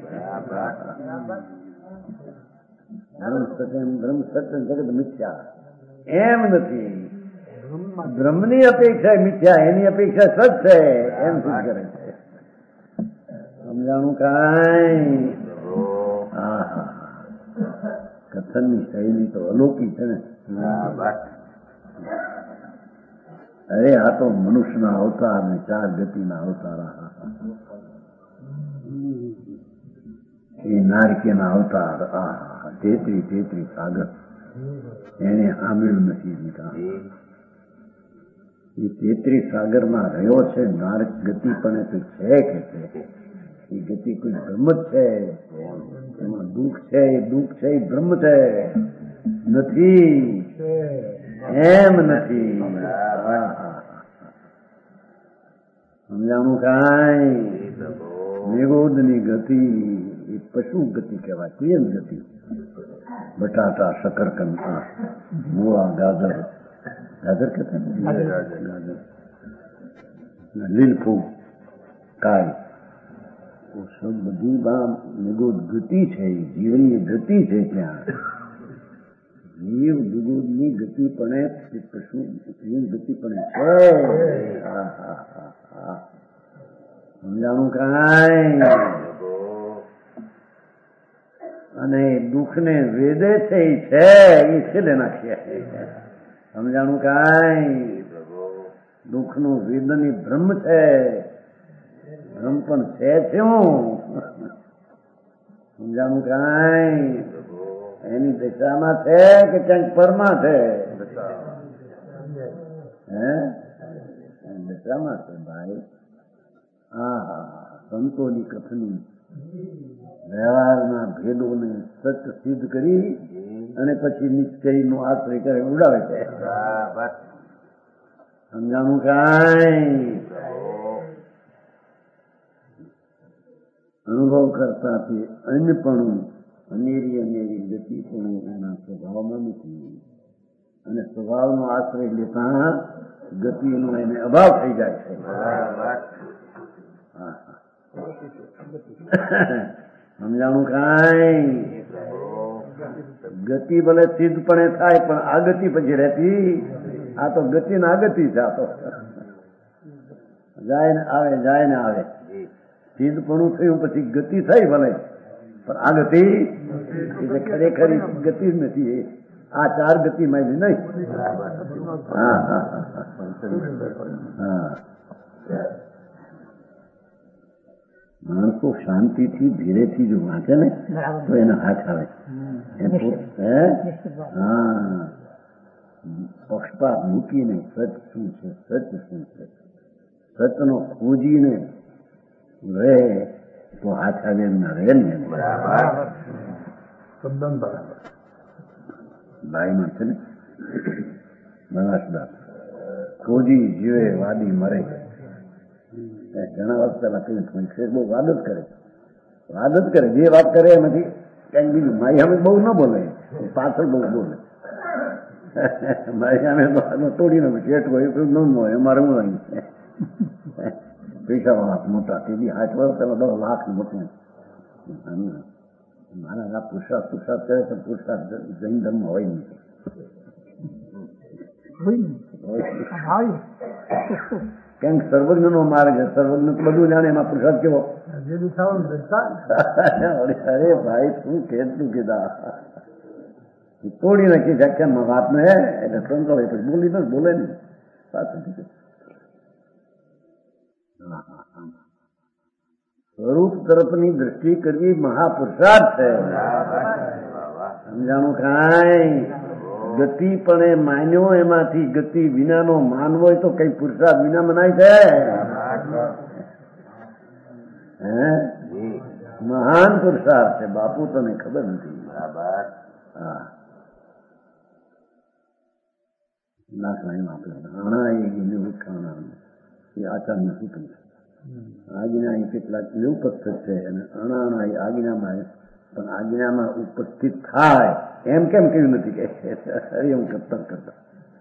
બ્રહ્મ સત્ય જગત મિથ્યા એમ નથી. બ્રહ્મની અપેક્ષા મિથ્યા, એની અપેક્ષા સત છે, એમ શું કરે છે. સમજાણું કાંઈ? હા હા. કથનની શૈલી તો અલૌકિક છે ને. અરે આ તો મનુષ્યના અવતાર ને 4 ગતિના અવતાર, એ નારકીયના અવતાર, આ 33 સાગર એને સાંભળ્યું નથી. એ 33 સાગરમાં રહ્યો છે. નારક ગતિ પણ તો છે કે છે? એ ગતિ કોઈ બ્રહ્મ જ છે. એમાં દુઃખ છે, એ દુઃખ છે એ બ્રહ્મ છે, નથી એમ નથી. સમજાણું કાંઈ? નિરોધની ગતિ એ પશુ ગતિ કહેવાય, ક્રિયન ગતિ. બટાટા, શકરકંદ, મૂળા, ગાજર, ગાજર કહેતા લીલફૂગ, કાય, બધી નિગૂઢ ગતિ છે, જીવની ગતિ છે. ત્યાં જીવ નિગૂઢની ગતિ પણ ગતિ પણ છે. સમજાણું કાંઈ? અને દુઃખને વેદે છે એ છેલ્લે નાખીએ. સમજાણું કાંઈ? દુઃખનું વેદની બ્રહ્મ છે, બ્રહ્મ પણ છે શું? સમજાણું કાંઈ? એની દિશામાં છે કે ક્યાંક પરમાં છે? દિશામાં છે ભાઈ. સંતોની કથની વ્યવહારના ભેદોને સત્ય સિદ્ધ કરી અને પછી નિશ્ચયનો આશ્રય કરે ઉડાવે છે. સમજાણું કાંઈ? અનુભવ કરતા તે અન્યપણું અનેરી ગતિ પણ એના સ્વભાવમાં નથી, અને સ્વભાવનો આશ્રય લેતા ગતિનો એને અભાવ થઈ જાય છે. સમજાણું કાંઈ? ગતિ ભલે સિદ્ધપણે થાય પણ આ ગતિ પછી રહેતી. આ તો ગતિ ને આગતિ છે. આ તો જાય ને આવે, જાય ને આવે. સિદ્ધપણું થયું પછી ગતિ થઈ ભલે, પણ આ ગતિ એટલે ખરેખર ગતિ જ નથી. આ ચાર ગતિમાં નહીં. માણસો શાંતિથી ધીરેથી જો વાંચે ને તો એના હાથ આવે. પક્ષપાત મૂકીને સચ શું છે, સચ શું છે, સચનો ખોજીને રહે તો હાથ આવે એમના રહે ને. ભાઈમાં છે ને બનાસદાસ, ખોજી જીવે વાદી મરે. ઘણા વર્ષ પહેલા કહ્યું છે, બહુ વાદ જ કરે, જે વાત કરે એમાંથી કઈક બીજું. મારી સામે બહુ ન બોલે, પાછળ બહુ બોલે. મારી સામે તોડી નાખું ચેટ હોય ન હોય અમારે હું અહીં પૈસા વાળા મોટા તે બી 8 વર્ષ પેલા 10 લાખ મોટી. મારા આ પુરુષાર્થ કરે તો પુરુષાર્થ જૈન ધર્મ હોય નહીં. કેમ સર્વજ્ઞ નો માર્ગ છે, સર્વજ્ઞ બધું જાણે, એમાં પુરુષાર્થ કેવો? અરે ભાઈ શું કેટલું કીધા તોડી નાખી વ્યાખ્યાનમાં વાત ને, એટલે સંકળે પછી બોલી ન બોલે નહીં પાછું. સ્વરૂપ તરફની દ્રષ્ટિ કરવી મહાપુરુષાર્થ છે. સમજાણું કાંઈ? ગતિ પણ એ માન્યો, એમાંથી ગતિ વિનાનો માનવો હોય તો કઈ પુરુષાર્થ વિના મનાય છે? મહાન પુરુષાર્થ છે બાપુ, તને ખબર નથી. હા, દાખલા આપણે આણા એ આચાર્ય સૂત્ર છે. આજ્ઞા એ કેટલાક ઉપસ્થિત છે અને અણાણા એ આજ્ઞામાં, પણ આજ્ઞામાં ઉપસ્થિત થાય એમ કેમ કહ્યું નથી કે હરિયમ કરતા કરતા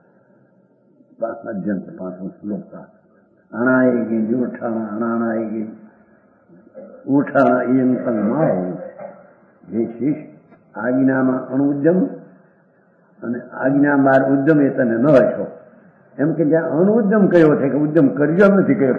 5 શ્લોક અણા એ ગઈ ઉઠાણા, અણાણા એ ગઈ ઉઠાણા એમ તંગ માવ. જે શીશ આજ્ઞામાં અણુજ્જમ અને આજ્ઞા બાર ઉદ્યમ એ તને ન હશો. એમ કે જ્યાં અણુદ્યમ કયો છે કે ઉદ્યમ કર્યો નથી કયો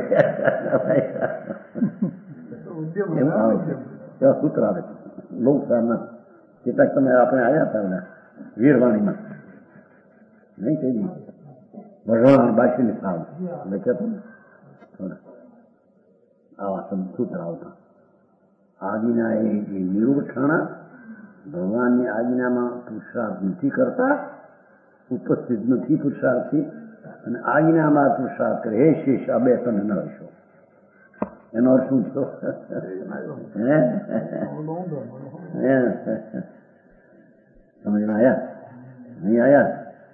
એમ આવે છે. ત્યાં સૂત્ર આવે છે લોકસારના. કેટલાક તમે આપણે આવ્યા હતા વીરવાણીમાં નહીં કઈ ભગવાન બાસીની સાવ લખ્યા હતા આવા સૂત્ર આવતા. આજ્ઞા એ નિરૂઠાણા, ભગવાનની આજ્ઞામાં પુરુષાર્થ નથી કરતા, ઉપસ્થિત નથી પુરુષાર્થથી, અને આજ્ઞામાં પુરુષાર્થ કરે. હે શીશ આ બે તને ન હશો. એનો અર્થ શું છો? સમજમાં આવ્યા? નહીં આવ્યા?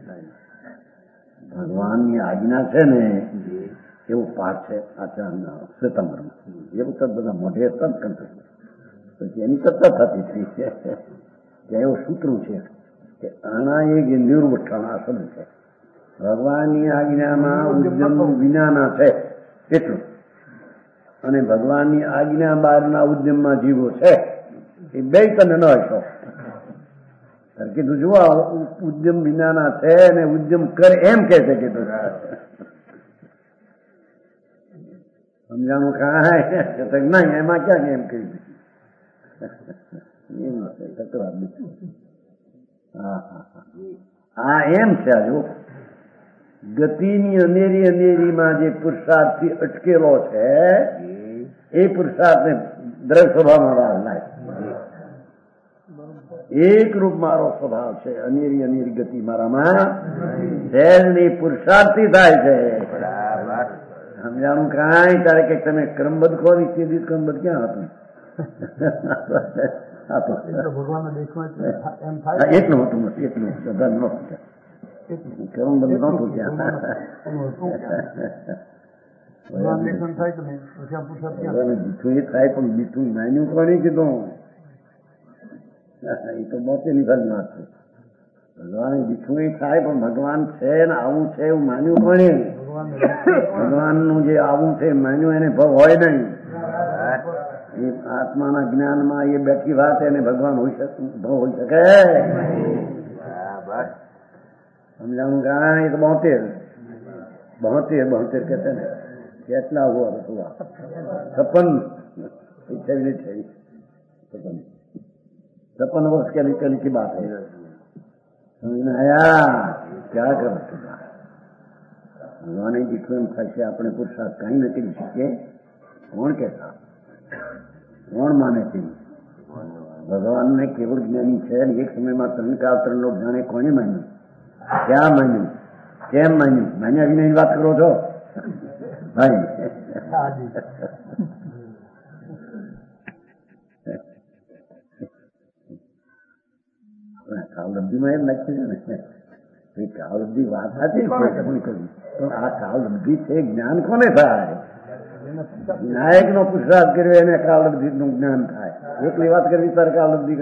ભગવાનની આજ્ઞા છે ને એવું પાઠ છે આચાર્ય શ્વેતાંબરમાં. એ વખત બધા મોઢે તર્ક કરતા, પછી એની ચર્ચા થતી થઈ છે. ત્યાં એવું સૂત્રું છે કે આણા એ નિર્વઠાણા શબ્દ છે. ભગવાનની આજ્ઞામાં ઉદ્યમ વિનાના છે એટલું. અને ભગવાનની આજ્ઞા બહારના ઉદ્યમમાં જીવો છે એ બે તને ન હશો. કીધું જુઓ ઉદ્યમ વિનાના છે અને ઉદ્યમ કરે એમ કે છે. કીધું સમજાણું કાંઈ નહીં, એમાં ક્યાં એમ કહી હા એમ છે. હજુ ગતિની અનેરી અનેરીમાં જે પુરુષાર્થથી અટકેલો છે એ પુરુષાર્થને દ્રઢ સ્વભાવમાં વાર લાય. એક રૂપ મારો સ્વભાવ છે, અનેરી અનેરી ગતિ મારામાં સહેજની પુરુષાર્થી થાય છે. સમજાણું કાંઈ? તારે કે તમે ક્રમબદ્ધ કહો ને તે દિવસ ક્રમબદ્ધ ક્યાં હતું? એટલું હતું નથી, એટલું શ્રદ્ધા નહોતું, ક્રમબદ્ધ નહોતું ત્યાં. બીઠું થાય પણ બીઠું માન્યું કોને કીધું? એ તો મોતેની ખાલી વાત છે. ભગવાન બીઠું થાય પણ ભગવાન છે ને આવું છે એવું માન્યું કોને? ભગવાનનું જે આવું છે માન્યું એને ભવ હોય નહીં. એ આત્માના જ્ઞાનમાં એ બેઠી વાત એને ભગવાન હોઈ શકે, ભવ હોઈ શકે? સમજાણું કાંઈ? તો 72 કે છે ને કેટલા હુआ 56 वर्ष के निकल की बात है. समझ में आया? क्या कर ભગવાને જેટલું એમ થશે આપણે પુરુષાર્થ કઈ ન કરી શકીએ. કોણ કહેતા? કોણ માને છે? ભગવાનને કેવળ જ્ઞાની છે. એક સમયમાં 3 કાળ 3 લોક જાણે. કોને માન્યું? ક્યાં માન્યું? કેમ માન્યું? માન્યા વિનાની વાત કરો છો ભાઈ? કાળલબ્ધિમાં એમ લખ્યું છે ને, કાળલબ્ધિ વાત સાચી છે પણ આ કાળલબ્ધિ છે જ્ઞાન કોને થાય? વિનાયક નો પુરુષાર્થ કર્યો એને કાળલબ્ધિ નું જ્ઞાન થાય. એટલી વાત કરવી તારે કાળલબ્ધિ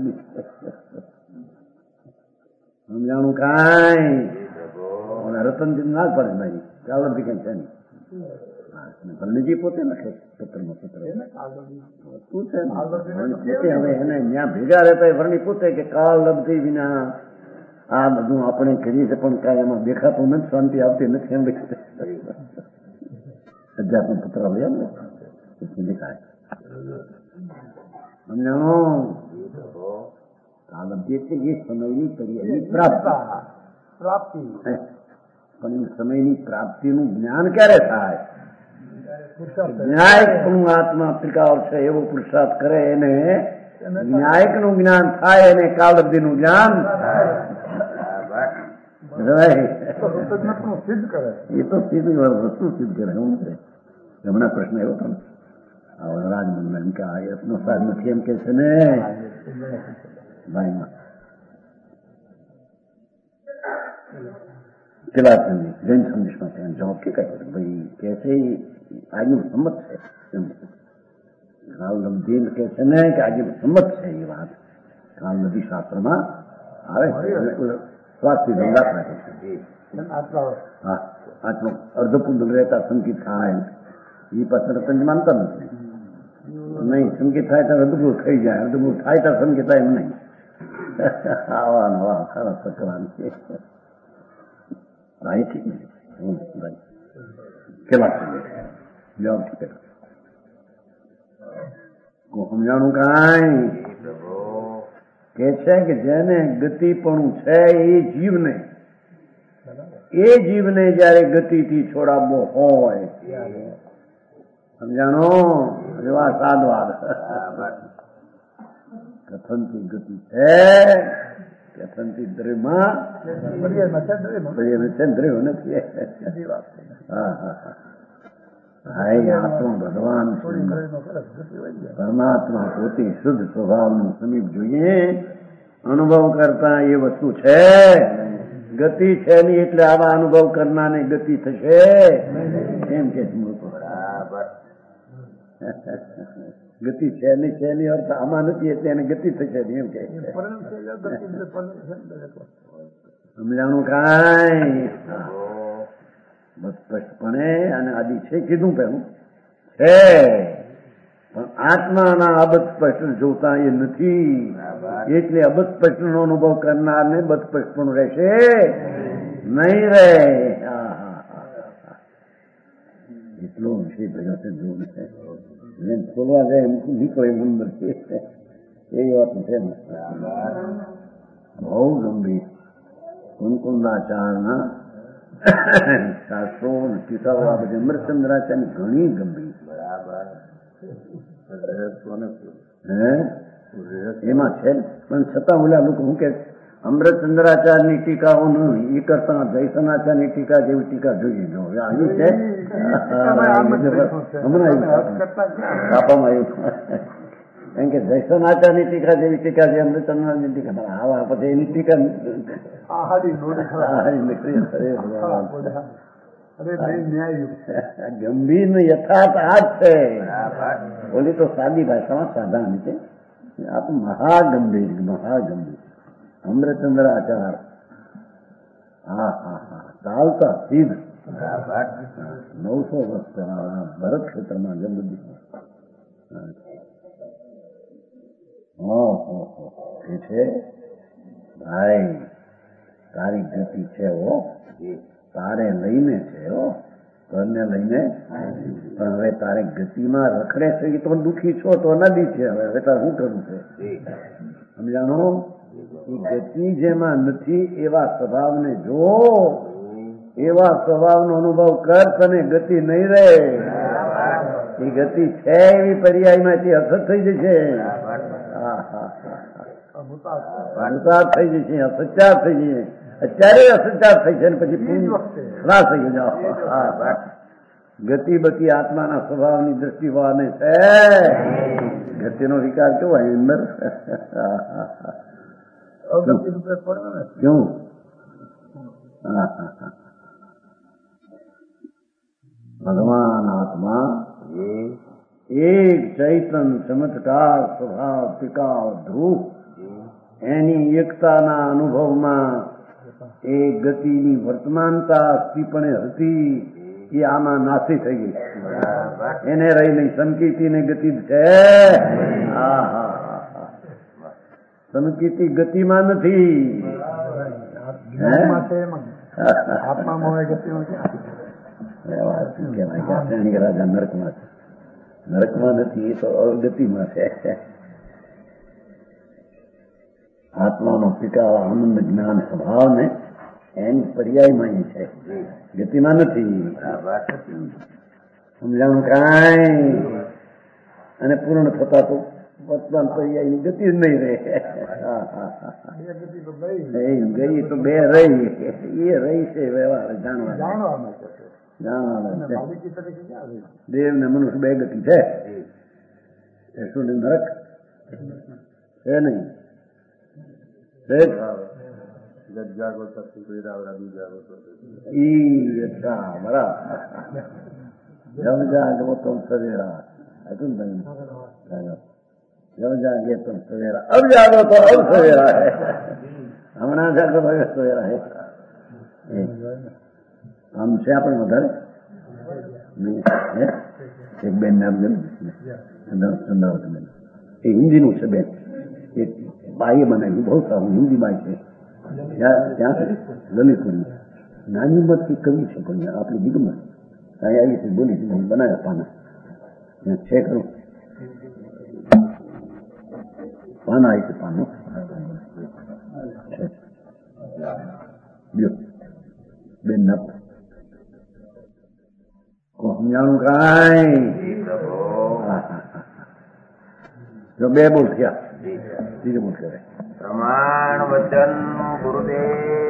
સમજાણું કાંઈ? રતનજી ના પડે ભાઈ, કાળલબ્ધિ કઈ છે નહીં. પલ્લીજી પોતે લખે પત્રમાં પત્ર પૂછે પોતે. હવે એને ત્યાં ભેગા રહેતા વર્ણી પૂછે કે કાળલબ્ધિ વિના આ બધું આપણે કરીએ છીએ પણ કાંઈ એમાં દેખાતું નથી, શાંતિ આવતી નથી. એમ અધ્યાત્મ પુત્ર હોય એમ ને દેખાય. સમજાણો? કાળલબ્ધિ એટલે એ સમયની કરી પ્રાપ્તિ. પણ એ સમયની પ્રાપ્તિનું જ્ઞાન ક્યારે થાય? ન્યાયક નું આત્મા ત્રિકાળ છે એવો પુરુષાર્થ કરે એને ન્યાયક નું જ્ઞાન થાય, એને કાળલબ્ધિ નું જ્ઞાન એ તો સીધી વસ્તુ સિદ્ધ કરે. શું છે હમણાં પ્રશ્ન એવો હતો ને રાજમંડળ એમ કે આ યત્નો સાર નથી એમ કે છે ને ભાઈમાં પેલા જૈન સંદેશમાં છે જવાબ કે કઈ ભાઈ કે છે આજનું સંમત છે. કાળલબ્ધિ કે છે ને કે આજે સંમત છે એ વાત કાળલબ્ધિ શાસ્ત્રમાં આવે છે. સ્વાસ્થ્ય ધંધા રાખે છે. હા આટલો અર્ધપુંડલ રહેતા સંકિત થાય એ પાછળ રતન માનતા નથી. નહીં સંકિત થાય તો અર્ધપુર ખાઈ જાય, અર્ધપુર થાય તો સંકિત થાય એમ નહીં. આવા નવા ખરા સકરાની ભાઈ ઠીક ભાઈ કેવા જવાબ ઠીક સમજાણું કાંઈ? કે છે કે જેને ગતિપણું છે એ જીવને જયારે ગતિથી છોડાવવો હોય. સમજાણો? એવા સાદવાદ કથનથી ગતિ છે, કથનથી દ્રવ્યમાં દ્રવ્ય નથી. ભગવાન પરમાત્મા પોતે શુદ્ધ સ્વભાવનું સમીપ જોઈએ. અનુભવ કરતા એ વસ્તુ છે, ગતિ છે નહીં એટલે આવા અનુભવ કરનારને ગતિ થશે એમ કે ગતિ છે નહીં અર્થ આમાં નથી એટલે એને ગતિ થશે એમ કે. સમજાણું કાંઈ? સ્પષ્ટપણે અને આદિ છે કીધું પેલું છે, પણ આત્માના અબધસ્પષ્ટ જોતા એ નથી. એટલે અબધસ્પષ્ટનો અનુભવ કરનારને બધસ્પષ્ટપણું રહેશે નહીં રહે. એટલો વિષય ભેગા છે જોવું છે, ખોલવા જાય એમ નીકળે મંદર છે એ વાત છે ને. બહુ ગંભીર કુંકુંદાચારના શાસ્ત્રો ટીકાઓ આ બધી અમૃતચંદ્રાચાર્યની ઘણી ગંભીર એમાં છે. પણ છતાં ઓલા લોકો શું કે અમૃતચંદ્રાચાર્યની ટીકાઓ એ કરતા જયસનાચાર્યની ટીકા જેવી ટીકા જોઈએ જો આવી છે. હમણાં છાપામાં આવ્યું એમ કે જયસનાચાર્યની ટીકા જેવી ટીકા છે અમૃતચંદ્રની ટીકા. આવા પછી એની ટીકા ગંભીર નું યથાર્થ આ જ છે. બોલી તો સાદી ભાષામાં સાધારણ છે, આ તો મહાગંભીર મહાગંભીર અમૃતચંદ્રાચાર્ય. હા હા હા ચાલતા સિદ્ધ 900 વર્ષ ભરત ક્ષેત્રમાં જબરદસ્ત એ છે. ભાઈ તારી ગતિ છે હો, તારે લઈને છે હો, ઘરને લઈને. પણ હવે તારે ગતિમાં રખડે છે એ તો દુઃખી છો તો નદી છે. હવે તારે શું કરવું છે સમજાણો? એ ગતિ જેમાં નથી એવા સ્વભાવને જો, એવા સ્વભાવનો અનુભવ કર, તને ગતિ નહીં રહે. એ ગતિ છે એવી પર્યાયમાંથી અસર થઈ જશે. અનુસાર થઈ જશે, અસચાર થઈ જશે. અત્યારે અસચાર થઈ છે ને પછી ખલાસ થઈ જાઓ. ગતિ બધી આત્માના સ્વભાવની દ્રષ્ટિ હોવાને છે. ગતિનો વિકાર કેવો અંદર ક્યું? ભગવાન આત્મા એક ચૈતન ચમત્કાર સ્વભાવ ટીકાવ ધ્રુવ એની એકતાના અનુભવમાં એ ગતિની વર્તમાનતા અસ્થિપણે હતી એ આમાં નાસી થઈ ગઈ. એને રહી નહીં. સંકીર્તિ ને ગતિ છે. સંકીર્તિ ગતિમાં નથી. રાજા નરકમાં છે, નરકમાં નથી, એ તો અવગતિમાં છે. આત્માનો પિતા આનંદ જ્ઞાન સ્વભાવ ને એની પર્યાયમાં છે, ગતિમાં નથી. સમજાણું કાંઈ? અને પૂર્ણ થતા તો વર્તમાન પર્યાયની ગતિ જ નહીં રહે. ગઈ તો બે રહી, એ રહી છે વ્યવહાર જાણવા. દેવ ને મનુષ્ય બે ગતિ છે. શું નરક છે નહીં? જમ જાગો તો સવેરા હતું ને, જમ જાગે તો સવેરા, અબ જાગો તો અબ સવેરા હે. હમણાં જાગો તો સવેરા હે. આમ છે આપણે વધારે એક બેન નામ ચંદ્રાવત બેન, એ હિન્દીનું છે બેન. એ બાઈએ બનાવ્યું, બહુ સારું હિન્દી બાઈ છે. ત્યાં લલિતપુરી નાની ઉંમરથી કવિ છે, પણ આપણી દિગમાં ત્યાં આવી છે, બોલી છે, બનાવ્યા પાના ત્યાં છે ખરું. પાના આવી છે, પાનો બેન ના સમજાણું કાંઈ? જો બે બોલ થયા, ત્રીજો બોલ કરે પ્રમાણ વચન ગુરુદેવ